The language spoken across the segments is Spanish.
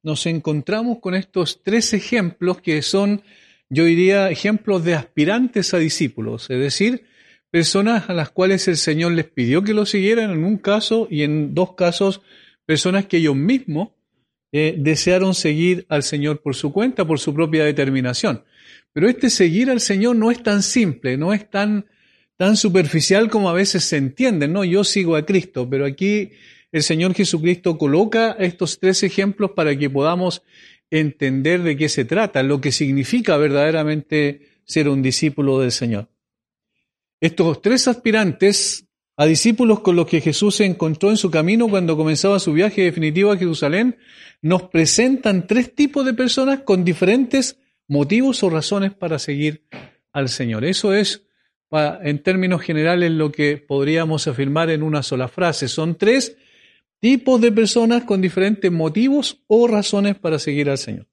nos encontramos con estos tres ejemplos que son, yo diría, ejemplos de aspirantes a discípulos, es decir, personas a las cuales el Señor les pidió que lo siguieran en un caso y en dos casos, personas que ellos mismos desearon seguir al Señor por su cuenta, por su propia determinación. Pero este seguir al Señor no es tan simple, no es tan superficial como a veces se entiende. No, yo sigo a Cristo, pero aquí el Señor Jesucristo coloca estos tres ejemplos para que podamos entender de qué se trata, lo que significa verdaderamente ser un discípulo del Señor. Estos tres aspirantes a discípulos con los que Jesús se encontró en su camino cuando comenzaba su viaje definitivo a Jerusalén, nos presentan tres tipos de personas con diferentes motivos o razones para seguir al Señor. Eso es, en términos generales, lo que podríamos afirmar en una sola frase. Son tres tipos de personas con diferentes motivos o razones para seguir al Señor.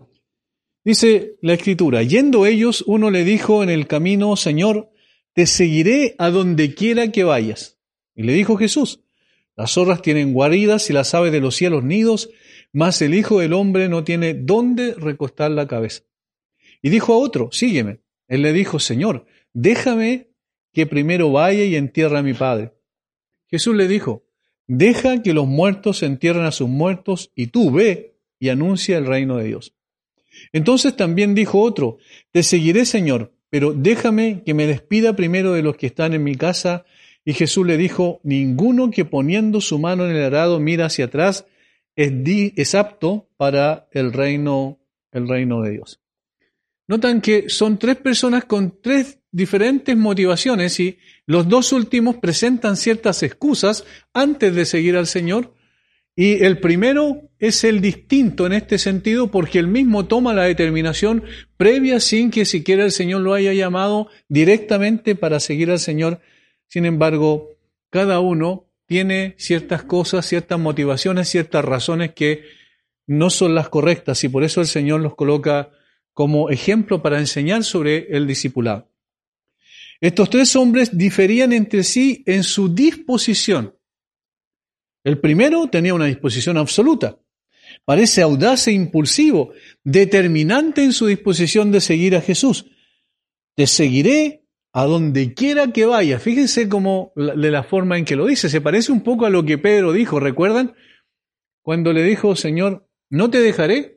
Dice la Escritura, yendo ellos, uno le dijo en el camino, Señor, te seguiré a donde quiera que vayas. Y le dijo Jesús, las zorras tienen guaridas y las aves de los cielos nidos, mas el Hijo del Hombre no tiene dónde recostar la cabeza. Y dijo a otro, sígueme. Él le dijo, Señor, déjame que primero vaya y entierre a mi Padre. Jesús le dijo, deja que los muertos entierren a sus muertos y tú ve y anuncia el reino de Dios. Entonces también dijo otro, te seguiré, Señor, pero déjame que me despida primero de los que están en mi casa. Y Jesús le dijo, ninguno que poniendo su mano en el arado mira hacia atrás es apto para el reino de Dios. Notan que son tres personas con tres diferentes motivaciones y los dos últimos presentan ciertas excusas antes de seguir al Señor. Y el primero es el distinto en este sentido porque él mismo toma la determinación previa sin que siquiera el Señor lo haya llamado directamente para seguir al Señor. Sin embargo, cada uno tiene ciertas cosas, ciertas motivaciones, ciertas razones que no son las correctas y por eso el Señor los coloca como ejemplo para enseñar sobre el discipulado. Estos tres hombres diferían entre sí en su disposición. El primero tenía una disposición absoluta. Parece audaz e impulsivo, determinante en su disposición de seguir a Jesús. Te seguiré a donde quiera que vaya. Fíjense cómo de la forma en que lo dice. Se parece un poco a lo que Pedro dijo. ¿Recuerdan? Cuando le dijo, Señor, no te dejaré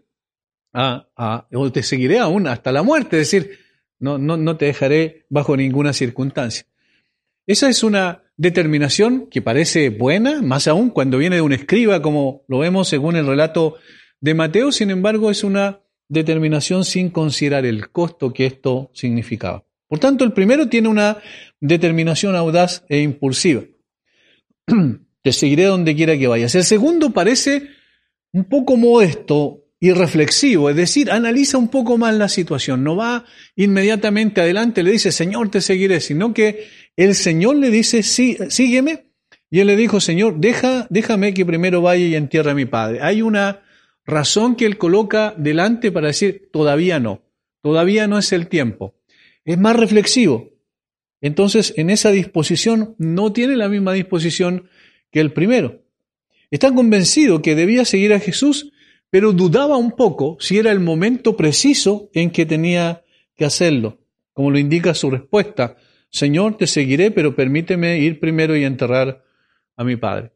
o te seguiré aún hasta la muerte. Es decir, no te dejaré bajo ninguna circunstancia. Esa es una determinación que parece buena, más aún cuando viene de un escriba, como lo vemos según el relato de Mateo. Sin embargo, es una determinación sin considerar el costo que esto significaba. Por tanto, el primero tiene una determinación audaz e impulsiva. Te seguiré donde quiera que vayas. El segundo parece un poco modesto y reflexivo, es decir, analiza un poco más la situación. No va inmediatamente adelante, le dice, Señor, te seguiré, sino que el Señor le dice, sí, sígueme. Y él le dijo, Señor, déjame que primero vaya y entierre a mi Padre. Hay una razón que él coloca delante para decir, todavía no es el tiempo. Es más reflexivo. Entonces, en esa disposición no tiene la misma disposición que el primero. Está convencido que debía seguir a Jesús, pero dudaba un poco si era el momento preciso en que tenía que hacerlo, como lo indica su respuesta. Señor, te seguiré, pero permíteme ir primero y enterrar a mi Padre.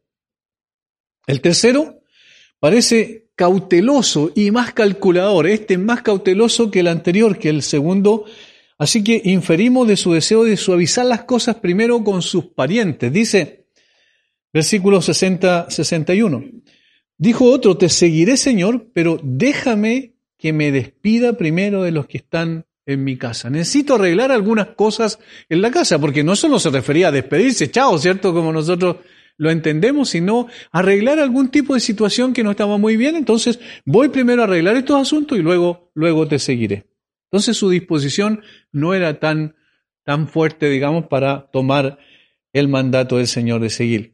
El tercero parece cauteloso y más calculador. Este es más cauteloso que el anterior, que el segundo. Así que inferimos de su deseo de suavizar las cosas primero con sus parientes. Dice, versículo 60-61. Dijo otro, te seguiré, Señor, pero déjame que me despida primero de los que están en mi casa. Necesito arreglar algunas cosas en la casa, porque no solo se refería a despedirse, chao, ¿cierto? Como nosotros lo entendemos, sino arreglar algún tipo de situación que no estaba muy bien. Entonces, voy primero a arreglar estos asuntos y luego te seguiré. Entonces, su disposición no era tan fuerte, digamos, para tomar el mandato del Señor de seguir.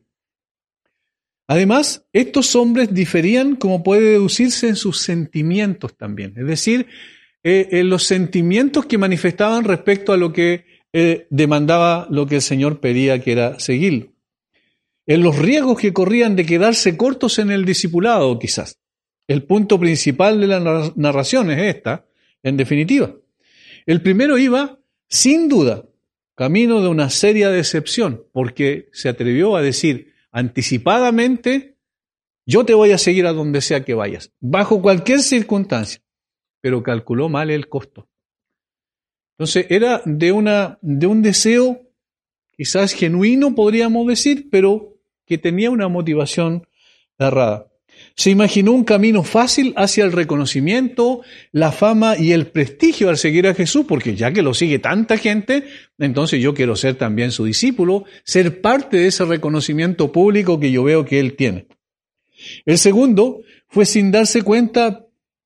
Además, estos hombres diferían, como puede deducirse, en sus sentimientos también. Es decir, en los sentimientos que manifestaban respecto a lo que demandaba, lo que el Señor pedía, que era seguirlo. En los riesgos que corrían de quedarse cortos en el discipulado, quizás. El punto principal de la narración es esta, en definitiva. El primero iba, sin duda, camino de una seria decepción, porque se atrevió a decir anticipadamente, yo te voy a seguir a donde sea que vayas, bajo cualquier circunstancia, pero calculó mal el costo. Entonces era de un deseo quizás genuino, podríamos decir, pero que tenía una motivación errada. Se imaginó un camino fácil hacia el reconocimiento, la fama y el prestigio al seguir a Jesús, porque ya que lo sigue tanta gente, entonces yo quiero ser también su discípulo, ser parte de ese reconocimiento público que yo veo que él tiene. El segundo fue sin darse cuenta,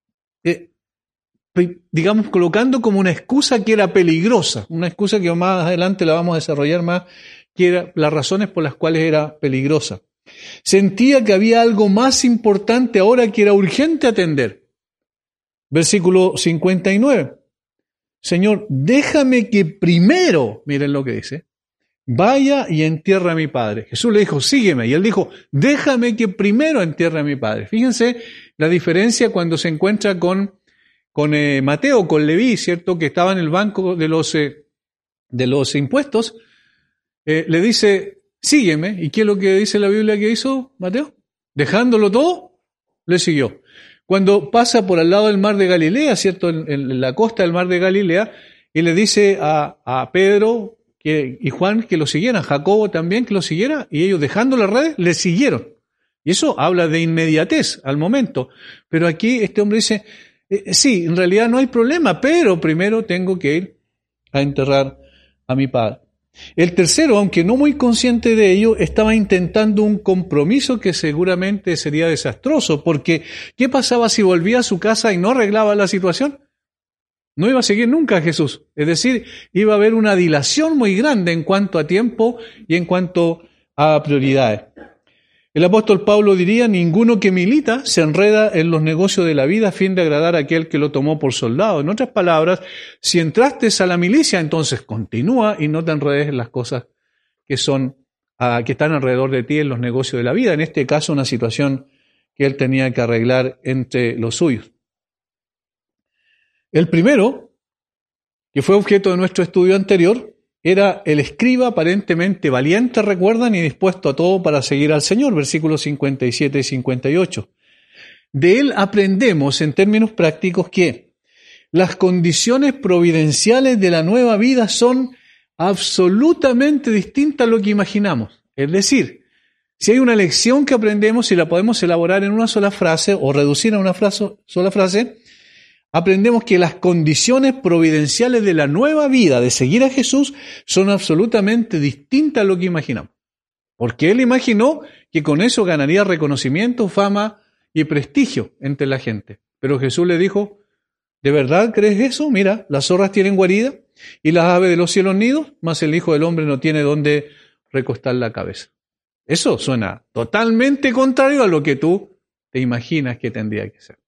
digamos, colocando como una excusa que era peligrosa, una excusa que más adelante la vamos a desarrollar más, que era las razones por las cuales era peligrosa. Sentía que había algo más importante ahora que era urgente atender. Versículo 59. Señor, déjame que primero, miren lo que dice, vaya y entierre a mi padre. Jesús le dijo, sígueme. Y él dijo, déjame que primero entierre a mi padre. Fíjense la diferencia cuando se encuentra con Mateo, con Leví, ¿cierto? Que estaba en el banco de los impuestos. Le dice, sígueme. ¿Y qué es lo que dice la Biblia que hizo Mateo? Dejándolo todo, le siguió. Cuando pasa por al lado del mar de Galilea, ¿cierto? En la costa del mar de Galilea, y le dice a Pedro y Juan que lo siguieran, Jacobo también que lo siguiera, y ellos dejando las redes, le siguieron. Y eso habla de inmediatez al momento. Pero aquí este hombre dice, sí, en realidad no hay problema, pero primero tengo que ir a enterrar a mi padre. El tercero, aunque no muy consciente de ello, estaba intentando un compromiso que seguramente sería desastroso, porque ¿qué pasaba si volvía a su casa y no arreglaba la situación? No iba a seguir nunca a Jesús. Es decir, iba a haber una dilación muy grande en cuanto a tiempo y en cuanto a prioridades. El apóstol Pablo diría, ninguno que milita se enreda en los negocios de la vida a fin de agradar a aquel que lo tomó por soldado. En otras palabras, si entraste a la milicia, entonces continúa y no te enredes en las cosas que están alrededor de ti en los negocios de la vida. En este caso, una situación que él tenía que arreglar entre los suyos. El primero, que fue objeto de nuestro estudio anterior, era el escriba aparentemente valiente, recuerdan, y dispuesto a todo para seguir al Señor, versículos 57 y 58. De él aprendemos, en términos prácticos, que las condiciones providenciales de la nueva vida son absolutamente distintas a lo que imaginamos. Es decir, si hay una lección que aprendemos y la podemos elaborar en una sola frase o reducir a una sola frase, aprendemos que las condiciones providenciales de la nueva vida, de seguir a Jesús, son absolutamente distintas a lo que imaginamos. Porque él imaginó que con eso ganaría reconocimiento, fama y prestigio entre la gente. Pero Jesús le dijo, ¿de verdad crees eso? Mira, las zorras tienen guarida y las aves de los cielos nidos, mas el Hijo del Hombre no tiene dónde recostar la cabeza. Eso suena totalmente contrario a lo que tú te imaginas que tendría que ser.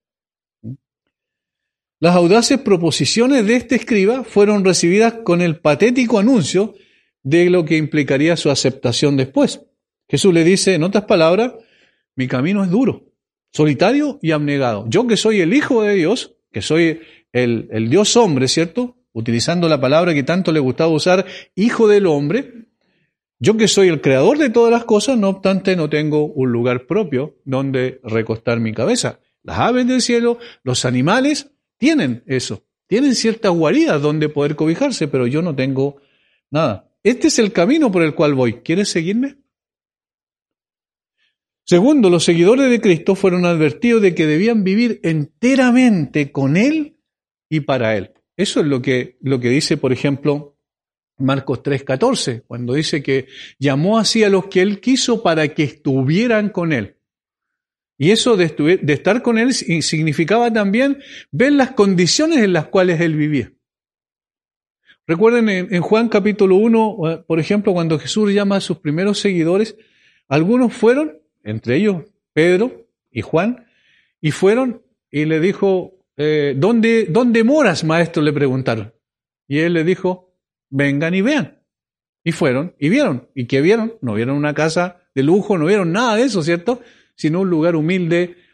Las audaces proposiciones de este escriba fueron recibidas con el patético anuncio de lo que implicaría su aceptación después. Jesús le dice, en otras palabras, mi camino es duro, solitario y abnegado. Yo que soy el Hijo de Dios, que soy el Dios hombre, ¿cierto? Utilizando la palabra que tanto le gustaba usar, Hijo del Hombre, yo que soy el creador de todas las cosas, no obstante no tengo un lugar propio donde recostar mi cabeza. Las aves del cielo, los animales, tienen eso, tienen ciertas guaridas donde poder cobijarse, pero yo no tengo nada. Este es el camino por el cual voy. ¿Quieres seguirme? Segundo, los seguidores de Cristo fueron advertidos de que debían vivir enteramente con Él y para Él. Eso es lo que dice, por ejemplo, Marcos 3:14, cuando dice que llamó así a los que Él quiso para que estuvieran con Él. Y eso de estar con Él significaba también ver las condiciones en las cuales Él vivía. Recuerden en Juan capítulo 1, por ejemplo, cuando Jesús llama a sus primeros seguidores, algunos fueron, entre ellos Pedro y Juan, y fueron y le dijo, ¿dónde moras, maestro?, le preguntaron. Y Él le dijo, vengan y vean. Y fueron y vieron. ¿Y qué vieron? No vieron una casa de lujo, no vieron nada de eso, ¿cierto?, sino un lugar humilde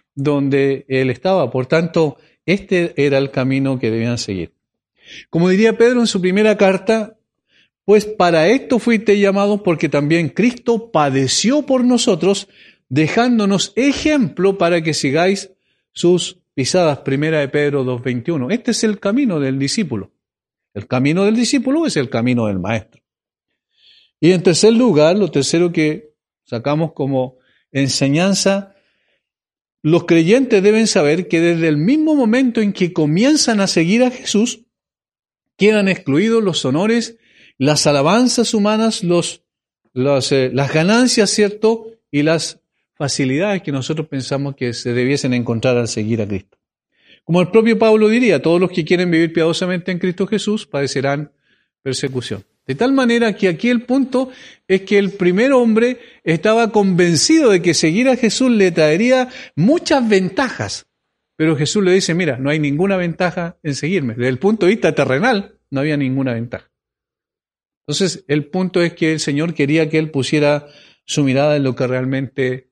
donde él estaba. Por tanto, este era el camino que debían seguir. Como diría Pedro en su primera carta, pues para esto fuiste llamados, porque también Cristo padeció por nosotros, dejándonos ejemplo para que sigáis sus pisadas. Primera de Pedro 2:21. Este es el camino del discípulo. El camino del discípulo es el camino del maestro. Y en tercer lugar, lo tercero que sacamos como enseñanza, los creyentes deben saber que desde el mismo momento en que comienzan a seguir a Jesús, quedan excluidos los honores, las alabanzas humanas, las ganancias, ¿cierto? Y las facilidades que nosotros pensamos que se debiesen encontrar al seguir a Cristo. Como el propio Pablo diría, todos los que quieren vivir piadosamente en Cristo Jesús padecerán persecución. De tal manera que aquí el punto es que el primer hombre estaba convencido de que seguir a Jesús le traería muchas ventajas. Pero Jesús le dice, mira, no hay ninguna ventaja en seguirme. Desde el punto de vista terrenal, no había ninguna ventaja. Entonces, el punto es que el Señor quería que él pusiera su mirada en lo que realmente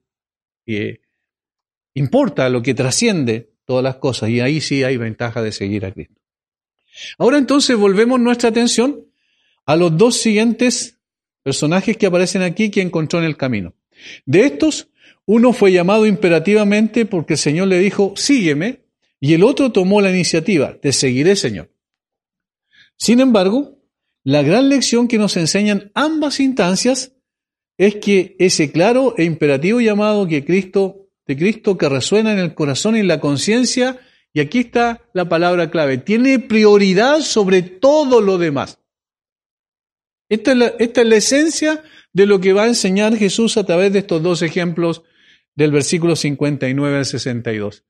importa, lo que trasciende todas las cosas. Y ahí sí hay ventaja de seguir a Cristo. Ahora entonces volvemos nuestra atención a los dos siguientes personajes que aparecen aquí que encontró en el camino. De estos, uno fue llamado imperativamente porque el Señor le dijo, sígueme, y el otro tomó la iniciativa, te seguiré, Señor. Sin embargo, la gran lección que nos enseñan ambas instancias es que ese claro e imperativo llamado de Cristo que resuena en el corazón y en la conciencia, y aquí está la palabra clave, tiene prioridad sobre todo lo demás. Esta es la esencia de lo que va a enseñar Jesús a través de estos dos ejemplos del versículo 59 al 62.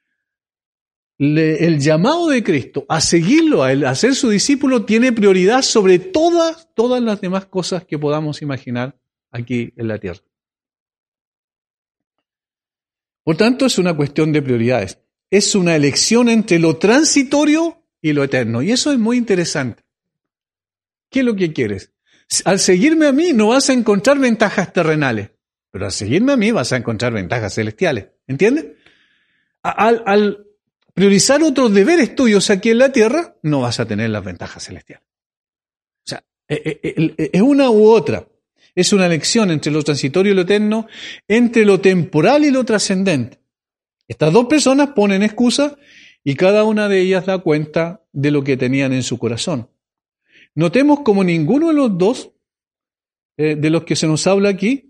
El llamado de Cristo a seguirlo, a ser su discípulo, tiene prioridad sobre todas las demás cosas que podamos imaginar aquí en la tierra. Por tanto, es una cuestión de prioridades. Es una elección entre lo transitorio y lo eterno. Y eso es muy interesante. ¿Qué es lo que quieres? Al seguirme a mí no vas a encontrar ventajas terrenales, pero al seguirme a mí vas a encontrar ventajas celestiales. ¿Entiendes? Al priorizar otros deberes tuyos aquí en la tierra, no vas a tener las ventajas celestiales. O sea, es una u otra. Es una elección entre lo transitorio y lo eterno, entre lo temporal y lo trascendente. Estas dos personas ponen excusa y cada una de ellas da cuenta de lo que tenían en su corazón. Notemos como ninguno de los dos, de los que se nos habla aquí,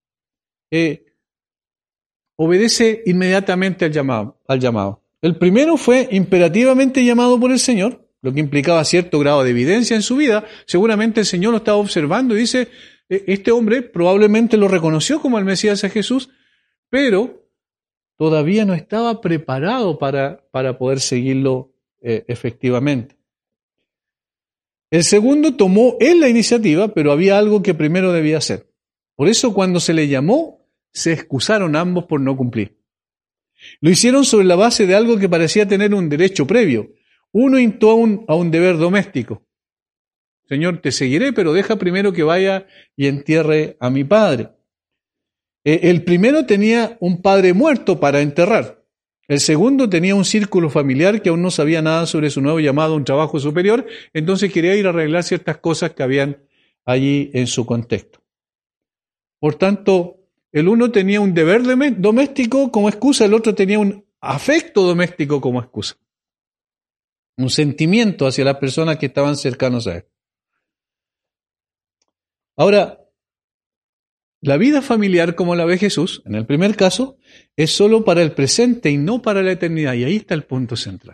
obedece inmediatamente al llamado. El primero fue imperativamente llamado por el Señor, lo que implicaba cierto grado de evidencia en su vida. Seguramente el Señor lo estaba observando y dice, este hombre probablemente lo reconoció como el Mesías a Jesús, pero todavía no estaba preparado para poder seguirlo efectivamente. El segundo tomó él la iniciativa, pero había algo que primero debía hacer. Por eso cuando se le llamó, se excusaron ambos por no cumplir. Lo hicieron sobre la base de algo que parecía tener un derecho previo. Uno instó a un deber doméstico. Señor, te seguiré, pero deja primero que vaya y entierre a mi padre. El primero tenía un padre muerto para enterrar. El segundo tenía un círculo familiar que aún no sabía nada sobre su nuevo llamado a un trabajo superior, entonces quería ir a arreglar ciertas cosas que habían allí en su contexto. Por tanto, el uno tenía un deber doméstico como excusa, el otro tenía un afecto doméstico como excusa. Un sentimiento hacia las personas que estaban cercanos a él. Ahora, la vida familiar como la ve Jesús, en el primer caso, es solo para el presente y no para la eternidad. Y ahí está el punto central.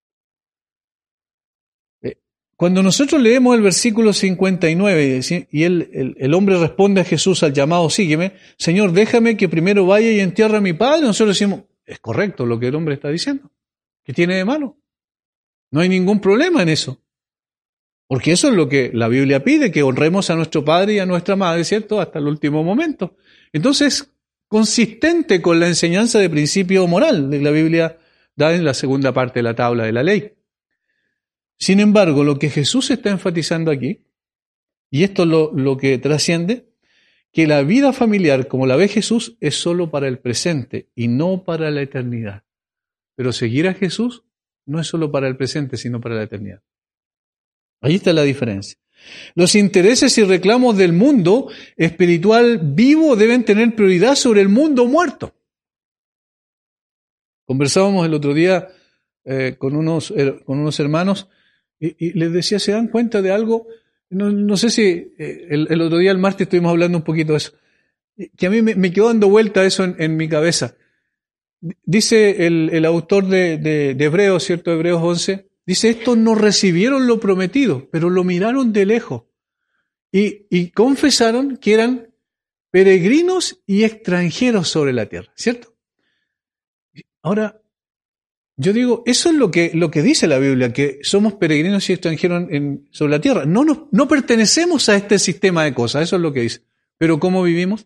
Cuando nosotros leemos el versículo 59 y el hombre responde a Jesús al llamado, sígueme, Señor, déjame que primero vaya y entierre a mi padre, nosotros decimos, es correcto lo que el hombre está diciendo. ¿Qué tiene de malo? No hay ningún problema en eso. Porque eso es lo que la Biblia pide, que honremos a nuestro padre y a nuestra madre, ¿cierto? Hasta el último momento. Entonces, consistente con la enseñanza de principio moral de la Biblia da en la segunda parte de la tabla de la ley. Sin embargo, lo que Jesús está enfatizando aquí, y esto es lo que trasciende, que la vida familiar, como la ve Jesús, es solo para el presente y no para la eternidad. Pero seguir a Jesús no es solo para el presente, sino para la eternidad. Ahí está la diferencia. Los intereses y reclamos del mundo espiritual vivo deben tener prioridad sobre el mundo muerto. Conversábamos el otro día con unos hermanos y les decía, ¿se dan cuenta de algo? No sé si el otro día, el martes, estuvimos hablando un poquito de eso, que a mí me quedó dando vuelta eso en mi cabeza. Dice el autor de Hebreos, ¿cierto? Hebreos 11, dice, estos no recibieron lo prometido, pero lo miraron de lejos y confesaron que eran peregrinos y extranjeros sobre la tierra, ¿cierto? Ahora, yo digo, eso es lo que dice la Biblia, que somos peregrinos y extranjeros sobre la tierra. No pertenecemos a este sistema de cosas, eso es lo que dice. Pero ¿cómo vivimos?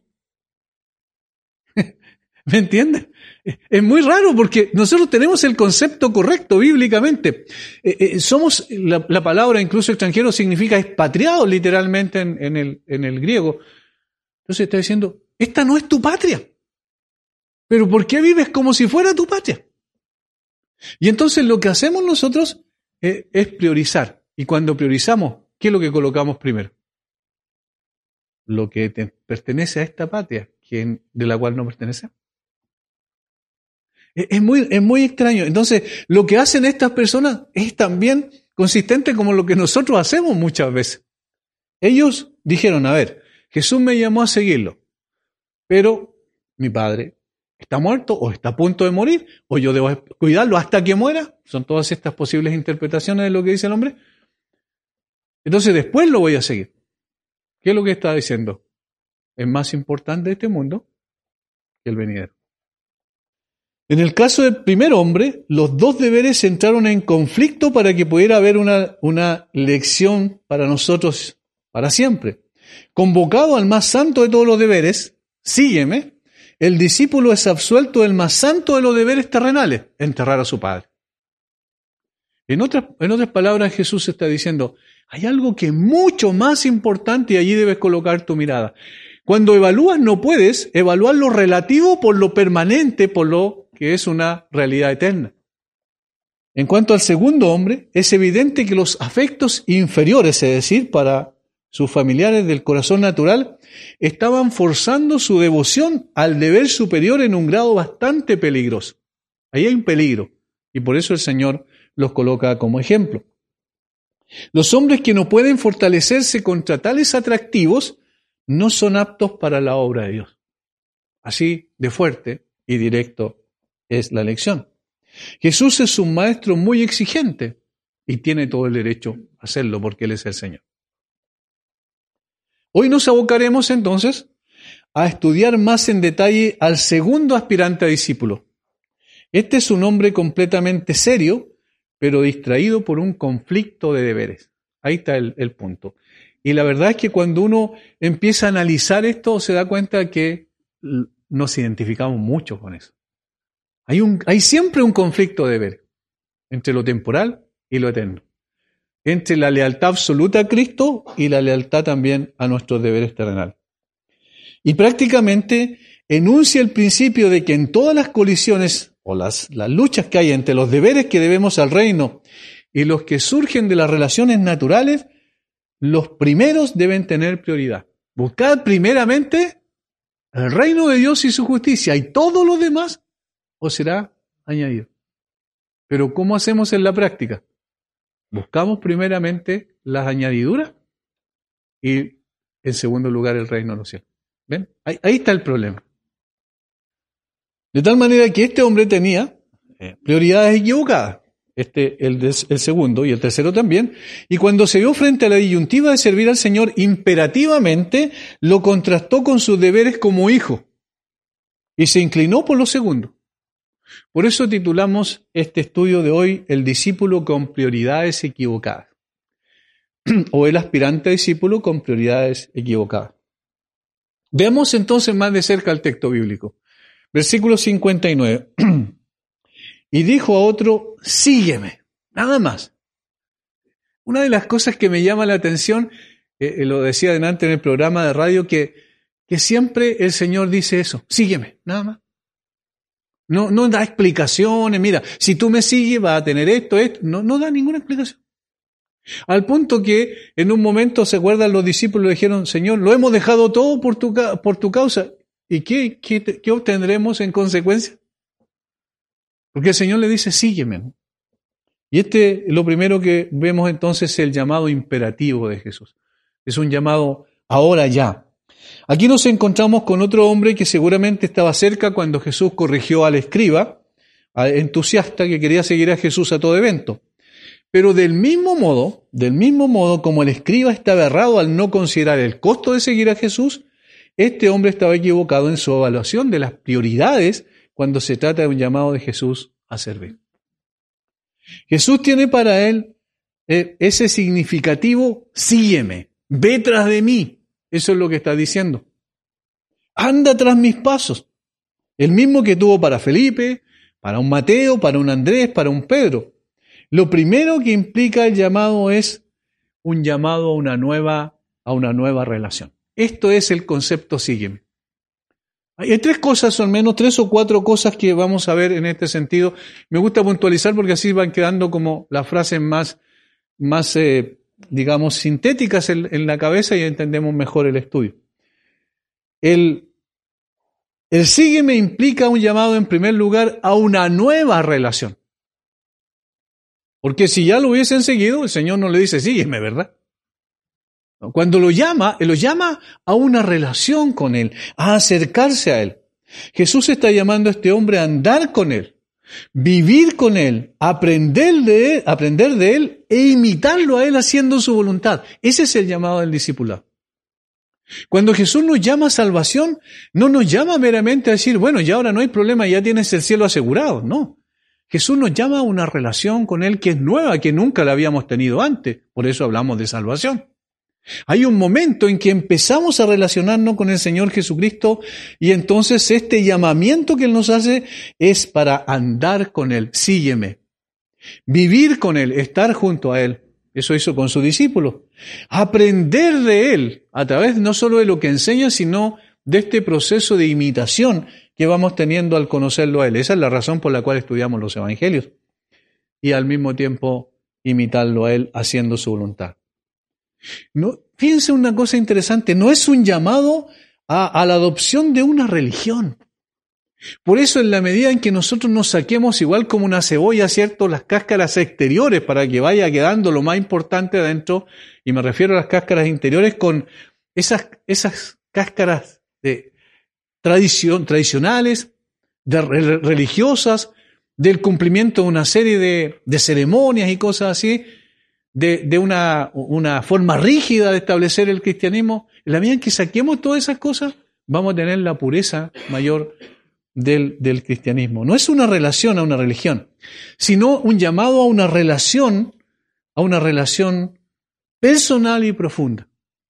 ¿Me entienden? Es muy raro porque nosotros tenemos el concepto correcto bíblicamente. Somos, la palabra incluso extranjero significa expatriado literalmente en el griego. Entonces está diciendo, esta no es tu patria. Pero ¿por qué vives como si fuera tu patria? Y entonces lo que hacemos nosotros es priorizar. Y cuando priorizamos, ¿qué es lo que colocamos primero? Lo que pertenece a esta patria, de la cual no pertenece. Es muy extraño. Entonces, lo que hacen estas personas es también consistente como lo que nosotros hacemos muchas veces. Ellos dijeron, a ver, Jesús me llamó a seguirlo, pero mi padre está muerto o está a punto de morir, o yo debo cuidarlo hasta que muera. Son todas estas posibles interpretaciones de lo que dice el hombre. Entonces después lo voy a seguir. ¿Qué es lo que está diciendo? Es más importante este mundo que el venidero. En el caso del primer hombre, los dos deberes entraron en conflicto para que pudiera haber una lección para nosotros para siempre. Convocado al más santo de todos los deberes, sígueme, el discípulo es absuelto del más santo de los deberes terrenales, enterrar a su padre. En otras palabras, Jesús está diciendo, hay algo que es mucho más importante y allí debes colocar tu mirada. Cuando evalúas no puedes evaluar lo relativo por lo permanente, por lo que es una realidad eterna. En cuanto al segundo hombre, es evidente que los afectos inferiores, es decir, para sus familiares del corazón natural, estaban forzando su devoción al deber superior en un grado bastante peligroso. Ahí hay un peligro, y por eso el Señor los coloca como ejemplo. Los hombres que no pueden fortalecerse contra tales atractivos no son aptos para la obra de Dios. Así de fuerte y directo es la lección. Jesús es un maestro muy exigente y tiene todo el derecho a hacerlo porque Él es el Señor. Hoy nos abocaremos entonces a estudiar más en detalle al segundo aspirante a discípulo. Este es un hombre completamente serio, pero distraído por un conflicto de deberes. Ahí está el punto. Y la verdad es que cuando uno empieza a analizar esto, se da cuenta que nos identificamos mucho con eso. Hay siempre un conflicto de deberes entre lo temporal y lo eterno. Entre la lealtad absoluta a Cristo y la lealtad también a nuestros deberes terrenales. Y prácticamente enuncia el principio de que en todas las colisiones o las luchas que hay entre los deberes que debemos al reino y los que surgen de las relaciones naturales, los primeros deben tener prioridad. Buscad primeramente el reino de Dios y su justicia, y todo lo demás os será añadido. Pero ¿cómo hacemos en la práctica? Buscamos primeramente las añadiduras y en segundo lugar el reino de los cielos. ¿Ven? Ahí está el problema. De tal manera que este hombre tenía prioridades equivocadas. El segundo y el tercero también. Y cuando se vio frente a la disyuntiva de servir al Señor imperativamente, lo contrastó con sus deberes como hijo y se inclinó por lo segundo. Por eso titulamos este estudio de hoy El discípulo con prioridades equivocadas o el aspirante a discípulo con prioridades equivocadas. Veamos entonces más de cerca el texto bíblico. Versículo 59. Y dijo a otro, sígueme, nada más. Una de las cosas que me llama la atención, lo decía delante en el programa de radio, que que siempre el Señor dice eso, sígueme, nada más. No da explicaciones, mira, si tú me sigues vas a tener esto. No da ninguna explicación. Al punto que en un momento, ¿se acuerdan? Los discípulos le dijeron, Señor, lo hemos dejado todo por tu causa. ¿Y qué obtendremos en consecuencia? Porque el Señor le dice, sígueme. Y lo primero que vemos entonces es el llamado imperativo de Jesús. Es un llamado ahora ya. Aquí nos encontramos con otro hombre que seguramente estaba cerca cuando Jesús corrigió al escriba, entusiasta que quería seguir a Jesús a todo evento. Pero del mismo modo como el escriba estaba errado al no considerar el costo de seguir a Jesús, este hombre estaba equivocado en su evaluación de las prioridades cuando se trata de un llamado de Jesús a servir. Jesús tiene para él ese significativo, sígueme, ve tras de mí. Eso es lo que está diciendo. Anda tras mis pasos. El mismo que tuvo para Felipe, para un Mateo, para un Andrés, para un Pedro. Lo primero que implica el llamado es un llamado a una nueva relación. Esto es el concepto sígueme. Hay tres cosas, o al menos 3 o 4 cosas que vamos a ver en este sentido. Me gusta puntualizar porque así van quedando como las frases más digamos, sintéticas en la cabeza y entendemos mejor el estudio. El sígueme implica un llamado en primer lugar a una nueva relación. Porque si ya lo hubiesen seguido, el Señor no le dice sígueme, ¿verdad? Cuando lo llama a una relación con Él, a acercarse a Él. Jesús está llamando a este hombre a andar con Él, vivir con Él, aprender de Él e imitarlo a Él haciendo su voluntad. Ese es el llamado del discipulado. Cuando Jesús nos llama a salvación, no nos llama meramente a decir, bueno, ya ahora no hay problema, ya tienes el cielo asegurado. No. Jesús nos llama a una relación con Él que es nueva, que nunca la habíamos tenido antes. Por eso hablamos de salvación. Hay un momento en que empezamos a relacionarnos con el Señor Jesucristo y entonces este llamamiento que Él nos hace es para andar con Él. Sígueme. Vivir con Él, estar junto a Él. Eso hizo con sus discípulos. Aprender de Él a través no solo de lo que enseña, sino de este proceso de imitación que vamos teniendo al conocerlo a Él. Esa es la razón por la cual estudiamos los evangelios. Y al mismo tiempo imitarlo a Él haciendo su voluntad. No, fíjense una cosa interesante, no es un llamado a la adopción de una religión. Por eso en la medida en que nosotros nos saquemos igual como una cebolla, ¿cierto?, las cáscaras exteriores para que vaya quedando lo más importante adentro, y me refiero a las cáscaras interiores con esas cáscaras de tradicionales, religiosas, del cumplimiento de una serie de ceremonias y cosas así, de una forma rígida de establecer el cristianismo. En la medida en que saquemos todas esas cosas, vamos a tener la pureza mayor del cristianismo. No es una relación a una religión, sino un llamado a una relación personal y profunda.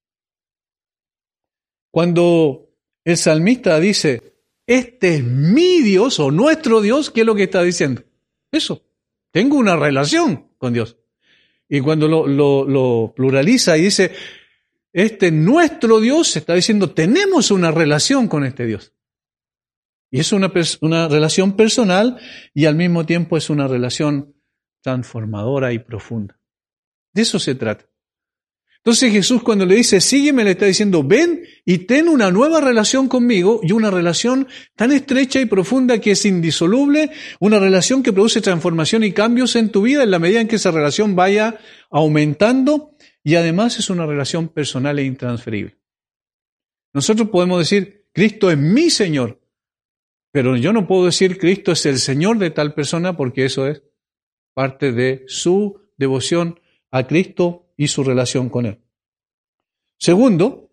Cuando el salmista dice, este es mi Dios o nuestro Dios, ¿qué es lo que está diciendo? Eso, tengo una relación con Dios. Y cuando lo pluraliza y dice, este es nuestro Dios, se está diciendo, tenemos una relación con este Dios. Y es una relación personal y al mismo tiempo es una relación transformadora y profunda. De eso se trata. Entonces Jesús cuando le dice, sígueme, le está diciendo, ven y ten una nueva relación conmigo, y una relación tan estrecha y profunda que es indisoluble, una relación que produce transformación y cambios en tu vida en la medida en que esa relación vaya aumentando, y además es una relación personal e intransferible. Nosotros podemos decir, Cristo es mi Señor, pero yo no puedo decir Cristo es el Señor de tal persona porque eso es parte de su devoción a Cristo y su relación con Él. Segundo,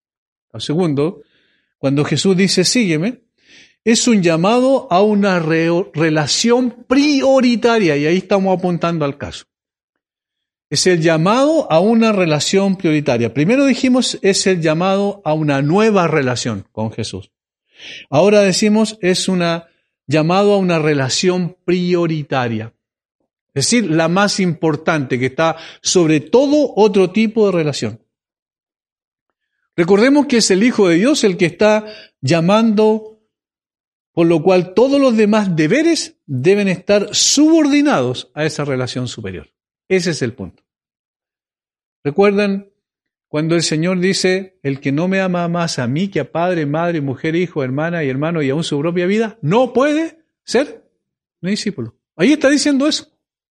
cuando Jesús dice sígueme, es un llamado a una relación prioritaria, y ahí estamos apuntando al caso. Es el llamado a una relación prioritaria. Primero dijimos, es el llamado a una nueva relación con Jesús. Ahora decimos, es un llamado a una relación prioritaria. Es decir, la más importante, que está sobre todo otro tipo de relación. Recordemos que es el Hijo de Dios el que está llamando, por lo cual todos los demás deberes deben estar subordinados a esa relación superior. Ese es el punto. ¿Recuerdan cuando el Señor dice, el que no me ama más a mí que a padre, madre, mujer, hijo, hermana y hermano y aún su propia vida, no puede ser mi discípulo? Ahí está diciendo eso.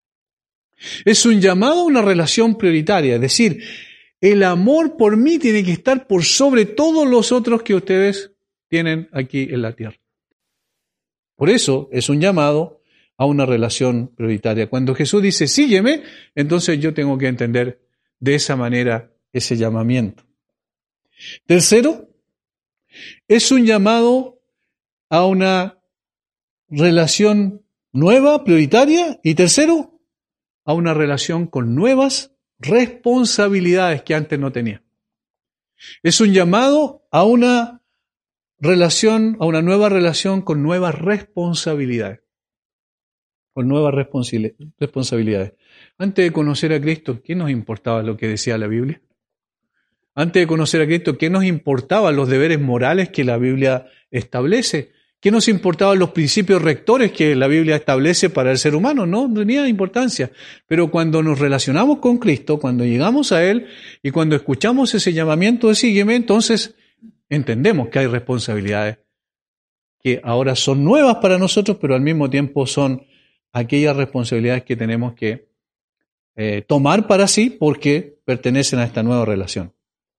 Es un llamado a una relación prioritaria, es decir, el amor por mí tiene que estar por sobre todos los otros que ustedes tienen aquí en la tierra. Por eso es un llamado a una relación prioritaria. Cuando Jesús dice, sígueme, entonces yo tengo que entender de esa manera ese llamamiento. Tercero, es un llamado a una relación nueva, prioritaria. Y tercero, a una relación con nuevas responsabilidades que antes no tenía. Es un llamado a una relación, a una nueva relación con nuevas responsabilidades. Con nuevas responsabilidades. Antes de conocer a Cristo, ¿qué nos importaba lo que decía la Biblia? Antes de conocer a Cristo, ¿qué nos importaban los deberes morales que la Biblia establece? ¿Qué nos importaban los principios rectores que la Biblia establece para el ser humano? No tenía importancia. Pero cuando nos relacionamos con Cristo, cuando llegamos a Él y cuando escuchamos ese llamamiento de sígueme, entonces entendemos que hay responsabilidades que ahora son nuevas para nosotros, pero al mismo tiempo son aquellas responsabilidades que tenemos que tomar para sí porque pertenecen a esta nueva relación.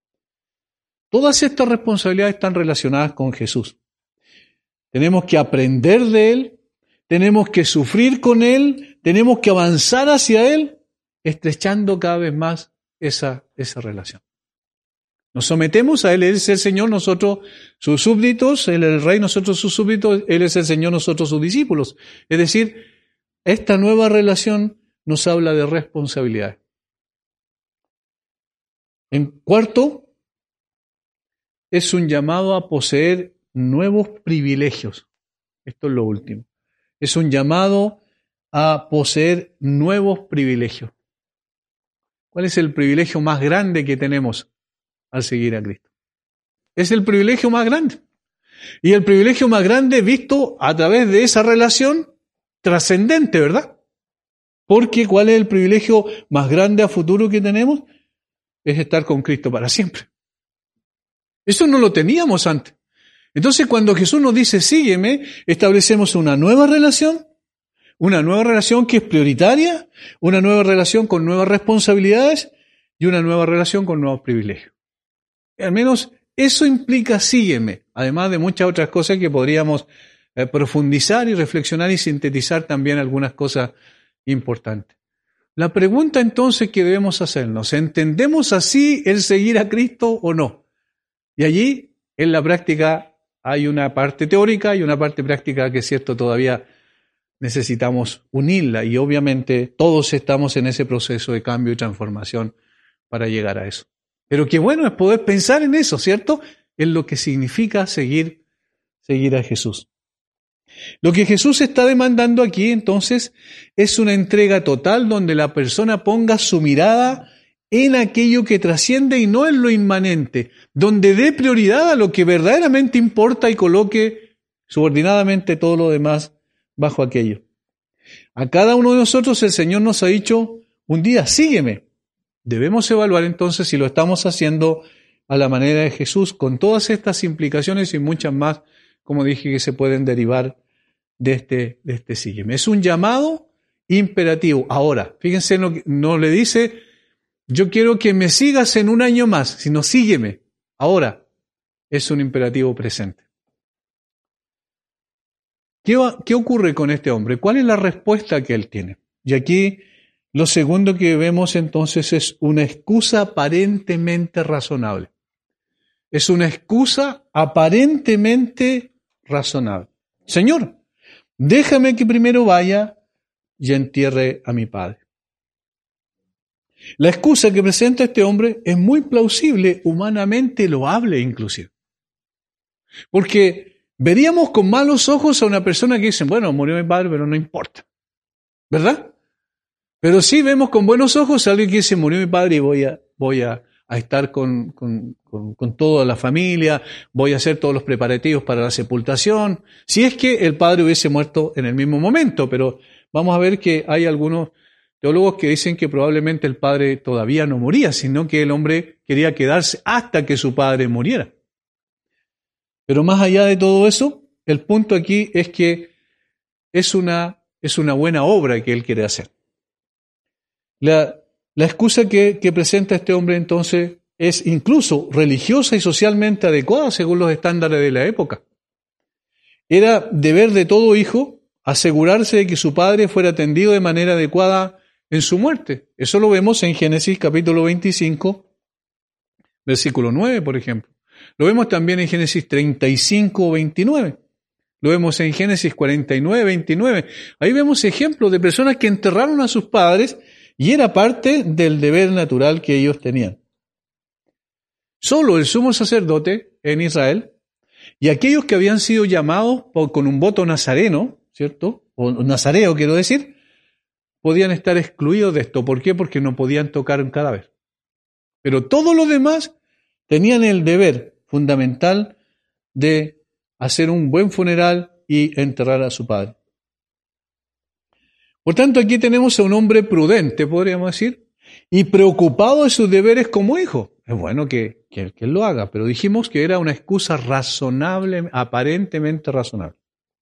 Todas estas responsabilidades están relacionadas con Jesús. Tenemos que aprender de Él, tenemos que sufrir con Él, tenemos que avanzar hacia Él, estrechando cada vez más esa relación. Nos sometemos a Él, Él es el Señor, nosotros sus súbditos, Él es el Rey, nosotros sus súbditos, Él es el Señor, nosotros sus discípulos. Es decir, esta nueva relación nos habla de responsabilidades. En cuarto, es un llamado a poseer nuevos privilegios. Esto es lo último. Es un llamado a poseer nuevos privilegios. ¿Cuál es el privilegio más grande que tenemos al seguir a Cristo? Es el privilegio más grande. Y el privilegio más grande visto a través de esa relación trascendente, ¿verdad? Porque ¿cuál es el privilegio más grande a futuro que tenemos? Es estar con Cristo para siempre. Eso no lo teníamos antes. Entonces, cuando Jesús nos dice, sígueme, establecemos una nueva relación que es prioritaria, una nueva relación con nuevas responsabilidades y una nueva relación con nuevos privilegios. Al menos eso implica sígueme, además de muchas otras cosas que podríamos profundizar y reflexionar y sintetizar también algunas cosas importantes. La pregunta entonces que debemos hacernos, ¿entendemos así el seguir a Cristo o no? Y allí, en la práctica, hay una parte teórica y una parte práctica que es cierto, todavía necesitamos unirla y obviamente todos estamos en ese proceso de cambio y transformación para llegar a eso. Pero qué bueno es poder pensar en eso, ¿cierto? En lo que significa seguir a Jesús. Lo que Jesús está demandando aquí, entonces, es una entrega total donde la persona ponga su mirada en aquello que trasciende y no en lo inmanente, donde dé prioridad a lo que verdaderamente importa y coloque subordinadamente todo lo demás bajo aquello. A cada uno de nosotros el Señor nos ha dicho un día, sígueme. Debemos evaluar entonces si lo estamos haciendo a la manera de Jesús, con todas estas implicaciones y muchas más, como dije, que se pueden derivar de este sígueme. Es un llamado imperativo. Ahora, fíjense, no le dice, yo quiero que me sigas en un año más, sino sígueme. Ahora, es un imperativo presente. ¿Qué ocurre con este hombre? ¿Cuál es la respuesta que él tiene? Y aquí lo segundo que vemos entonces es una excusa aparentemente razonable. Es una excusa aparentemente razonable. Señor, déjame que primero vaya y entierre a mi padre. La excusa que presenta este hombre es muy plausible, humanamente loable inclusive. Porque veríamos con malos ojos a una persona que dice, bueno, murió mi padre, pero no importa. ¿Verdad? Pero sí vemos con buenos ojos a alguien que dice, murió mi padre y voy a a estar con toda la familia, voy a hacer todos los preparativos para la sepultación, si es que el padre hubiese muerto en el mismo momento, pero vamos a ver que hay algunos teólogos que dicen que probablemente el padre todavía no moría, sino que el hombre quería quedarse hasta que su padre muriera. Pero más allá de todo eso, el punto aquí es que es una buena obra que él quiere hacer. La excusa que presenta este hombre entonces es incluso religiosa y socialmente adecuada según los estándares de la época. Era deber de todo hijo asegurarse de que su padre fuera atendido de manera adecuada en su muerte. Eso lo vemos en Génesis capítulo 25, versículo 9, por ejemplo. Lo vemos también en Génesis 35, 29. Lo vemos en Génesis 49, 29. Ahí vemos ejemplos de personas que enterraron a sus padres y era parte del deber natural que ellos tenían. Solo el sumo sacerdote en Israel y aquellos que habían sido llamados con un voto nazareno, ¿cierto? O nazareo, quiero decir, podían estar excluidos de esto. ¿Por qué? Porque no podían tocar un cadáver. Pero todos los demás tenían el deber fundamental de hacer un buen funeral y enterrar a su padre. Por tanto, aquí tenemos a un hombre prudente, podríamos decir, y preocupado de sus deberes como hijo. Es bueno que él lo haga, pero dijimos que era una excusa razonable, aparentemente razonable.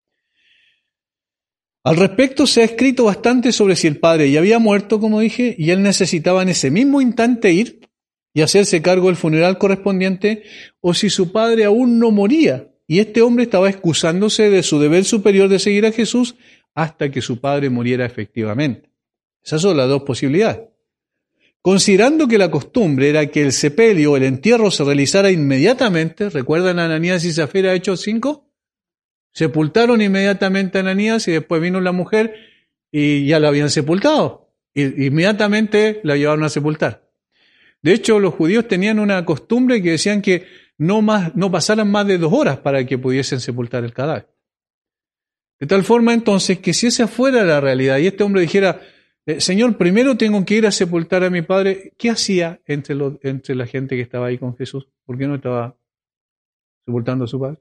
Al respecto se ha escrito bastante sobre si el padre ya había muerto, como dije, y él necesitaba en ese mismo instante ir y hacerse cargo del funeral correspondiente, o si su padre aún no moría, y este hombre estaba excusándose de su deber superior de seguir a Jesús hasta que su padre muriera efectivamente. Esas son las dos posibilidades. Considerando que la costumbre era que el sepelio o el entierro se realizara inmediatamente, ¿recuerdan a Ananías y Zafira, Hechos 5? Sepultaron inmediatamente a Ananías y después vino la mujer y ya la habían sepultado. Y inmediatamente la llevaron a sepultar. De hecho, los judíos tenían una costumbre que decían que no pasaran más de 2 horas para que pudiesen sepultar el cadáver. De tal forma entonces que si esa fuera la realidad y este hombre dijera, Señor, primero tengo que ir a sepultar a mi padre, ¿qué hacía entre la gente que estaba ahí con Jesús? ¿Por qué no estaba sepultando a su padre?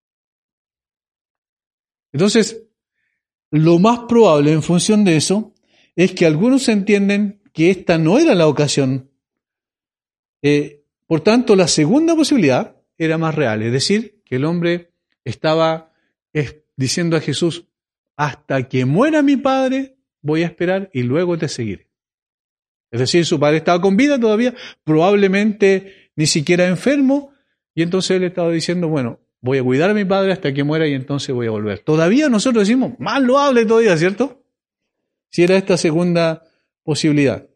Entonces, lo más probable en función de eso es que algunos entienden que esta no era la ocasión. Por tanto, la segunda posibilidad era más real, es decir, que el hombre estaba diciendo a Jesús, hasta que muera mi padre, voy a esperar y luego te seguiré. Es decir, su padre estaba con vida todavía, probablemente ni siquiera enfermo, y entonces él estaba diciendo, bueno, voy a cuidar a mi padre hasta que muera y entonces voy a volver. Todavía nosotros decimos, más loable todavía, ¿cierto? Si era esta segunda posibilidad.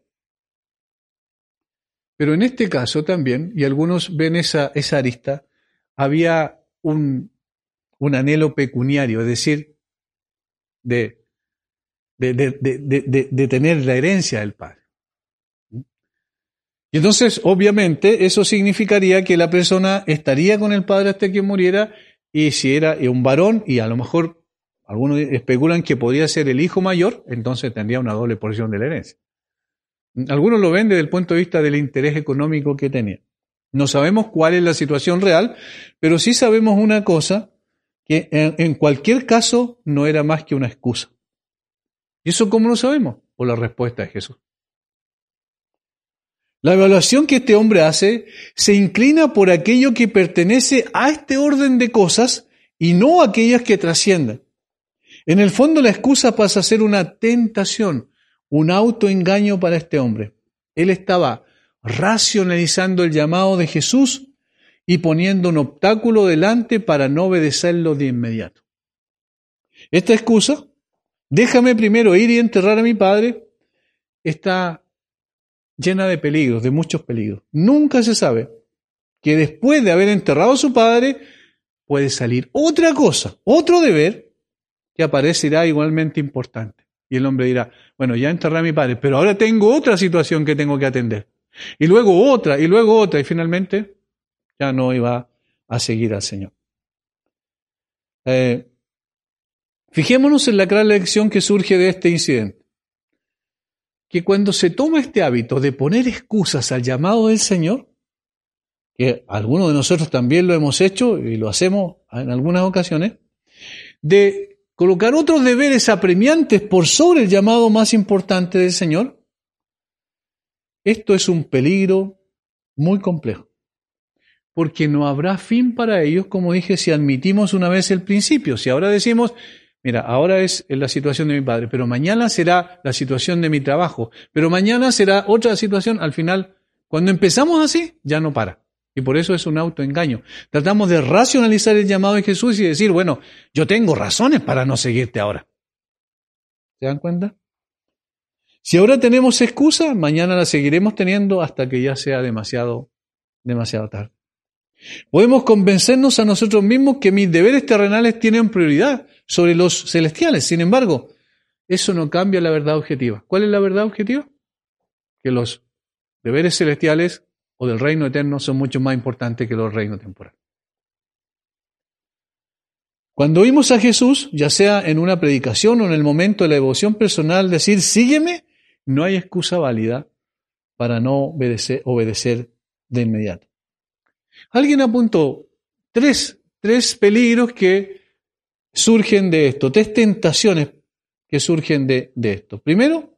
Pero en este caso también, y algunos ven esa arista, había un anhelo pecuniario, es decir, de tener la herencia del padre. Y entonces, obviamente, eso significaría que la persona estaría con el padre hasta que muriera, y si era un varón, y a lo mejor algunos especulan que podría ser el hijo mayor, entonces tendría una doble porción de la herencia. Algunos lo ven desde el punto de vista del interés económico que tenía. No sabemos cuál es la situación real, pero sí sabemos una cosa, que en cualquier caso no era más que una excusa. ¿Y eso cómo lo sabemos? Por la respuesta de Jesús. La evaluación que este hombre hace se inclina por aquello que pertenece a este orden de cosas y no a aquellas que trascienden. En el fondo la excusa pasa a ser una tentación, un autoengaño para este hombre. Él estaba racionalizando el llamado de Jesús y poniendo un obstáculo delante para no obedecerlo de inmediato. Esta excusa, déjame primero ir y enterrar a mi padre, está llena de peligros, de muchos peligros. Nunca se sabe que después de haber enterrado a su padre puede salir otra cosa, otro deber que aparecerá igualmente importante. Y el hombre dirá, bueno, ya enterré a mi padre, pero ahora tengo otra situación que tengo que atender. Y luego otra, y finalmente ya no iba a seguir al Señor. Fijémonos en la gran lección que surge de este incidente. Que cuando se toma este hábito de poner excusas al llamado del Señor, que algunos de nosotros también lo hemos hecho y lo hacemos en algunas ocasiones, de colocar otros deberes apremiantes por sobre el llamado más importante del Señor, esto es un peligro muy complejo, porque no habrá fin para ellos, como dije, si admitimos una vez el principio. Si ahora decimos, mira, ahora es la situación de mi padre, pero mañana será la situación de mi trabajo, pero mañana será otra situación, al final, cuando empezamos así, ya no para. Y por eso es un autoengaño. Tratamos de racionalizar el llamado de Jesús y decir, bueno, yo tengo razones para no seguirte ahora. ¿Se dan cuenta? Si ahora tenemos excusa, mañana la seguiremos teniendo hasta que ya sea demasiado tarde. Podemos convencernos a nosotros mismos que mis deberes terrenales tienen prioridad sobre los celestiales. Sin embargo, eso no cambia la verdad objetiva. ¿Cuál es la verdad objetiva? Que los deberes celestiales o del reino eterno son mucho más importantes que los reinos temporales. Cuando oímos a Jesús, ya sea en una predicación o en el momento de la devoción personal, decir, sígueme, no hay excusa válida para no obedecer de inmediato. Alguien apuntó tres peligros que surgen de esto, tres tentaciones que surgen de esto. Primero,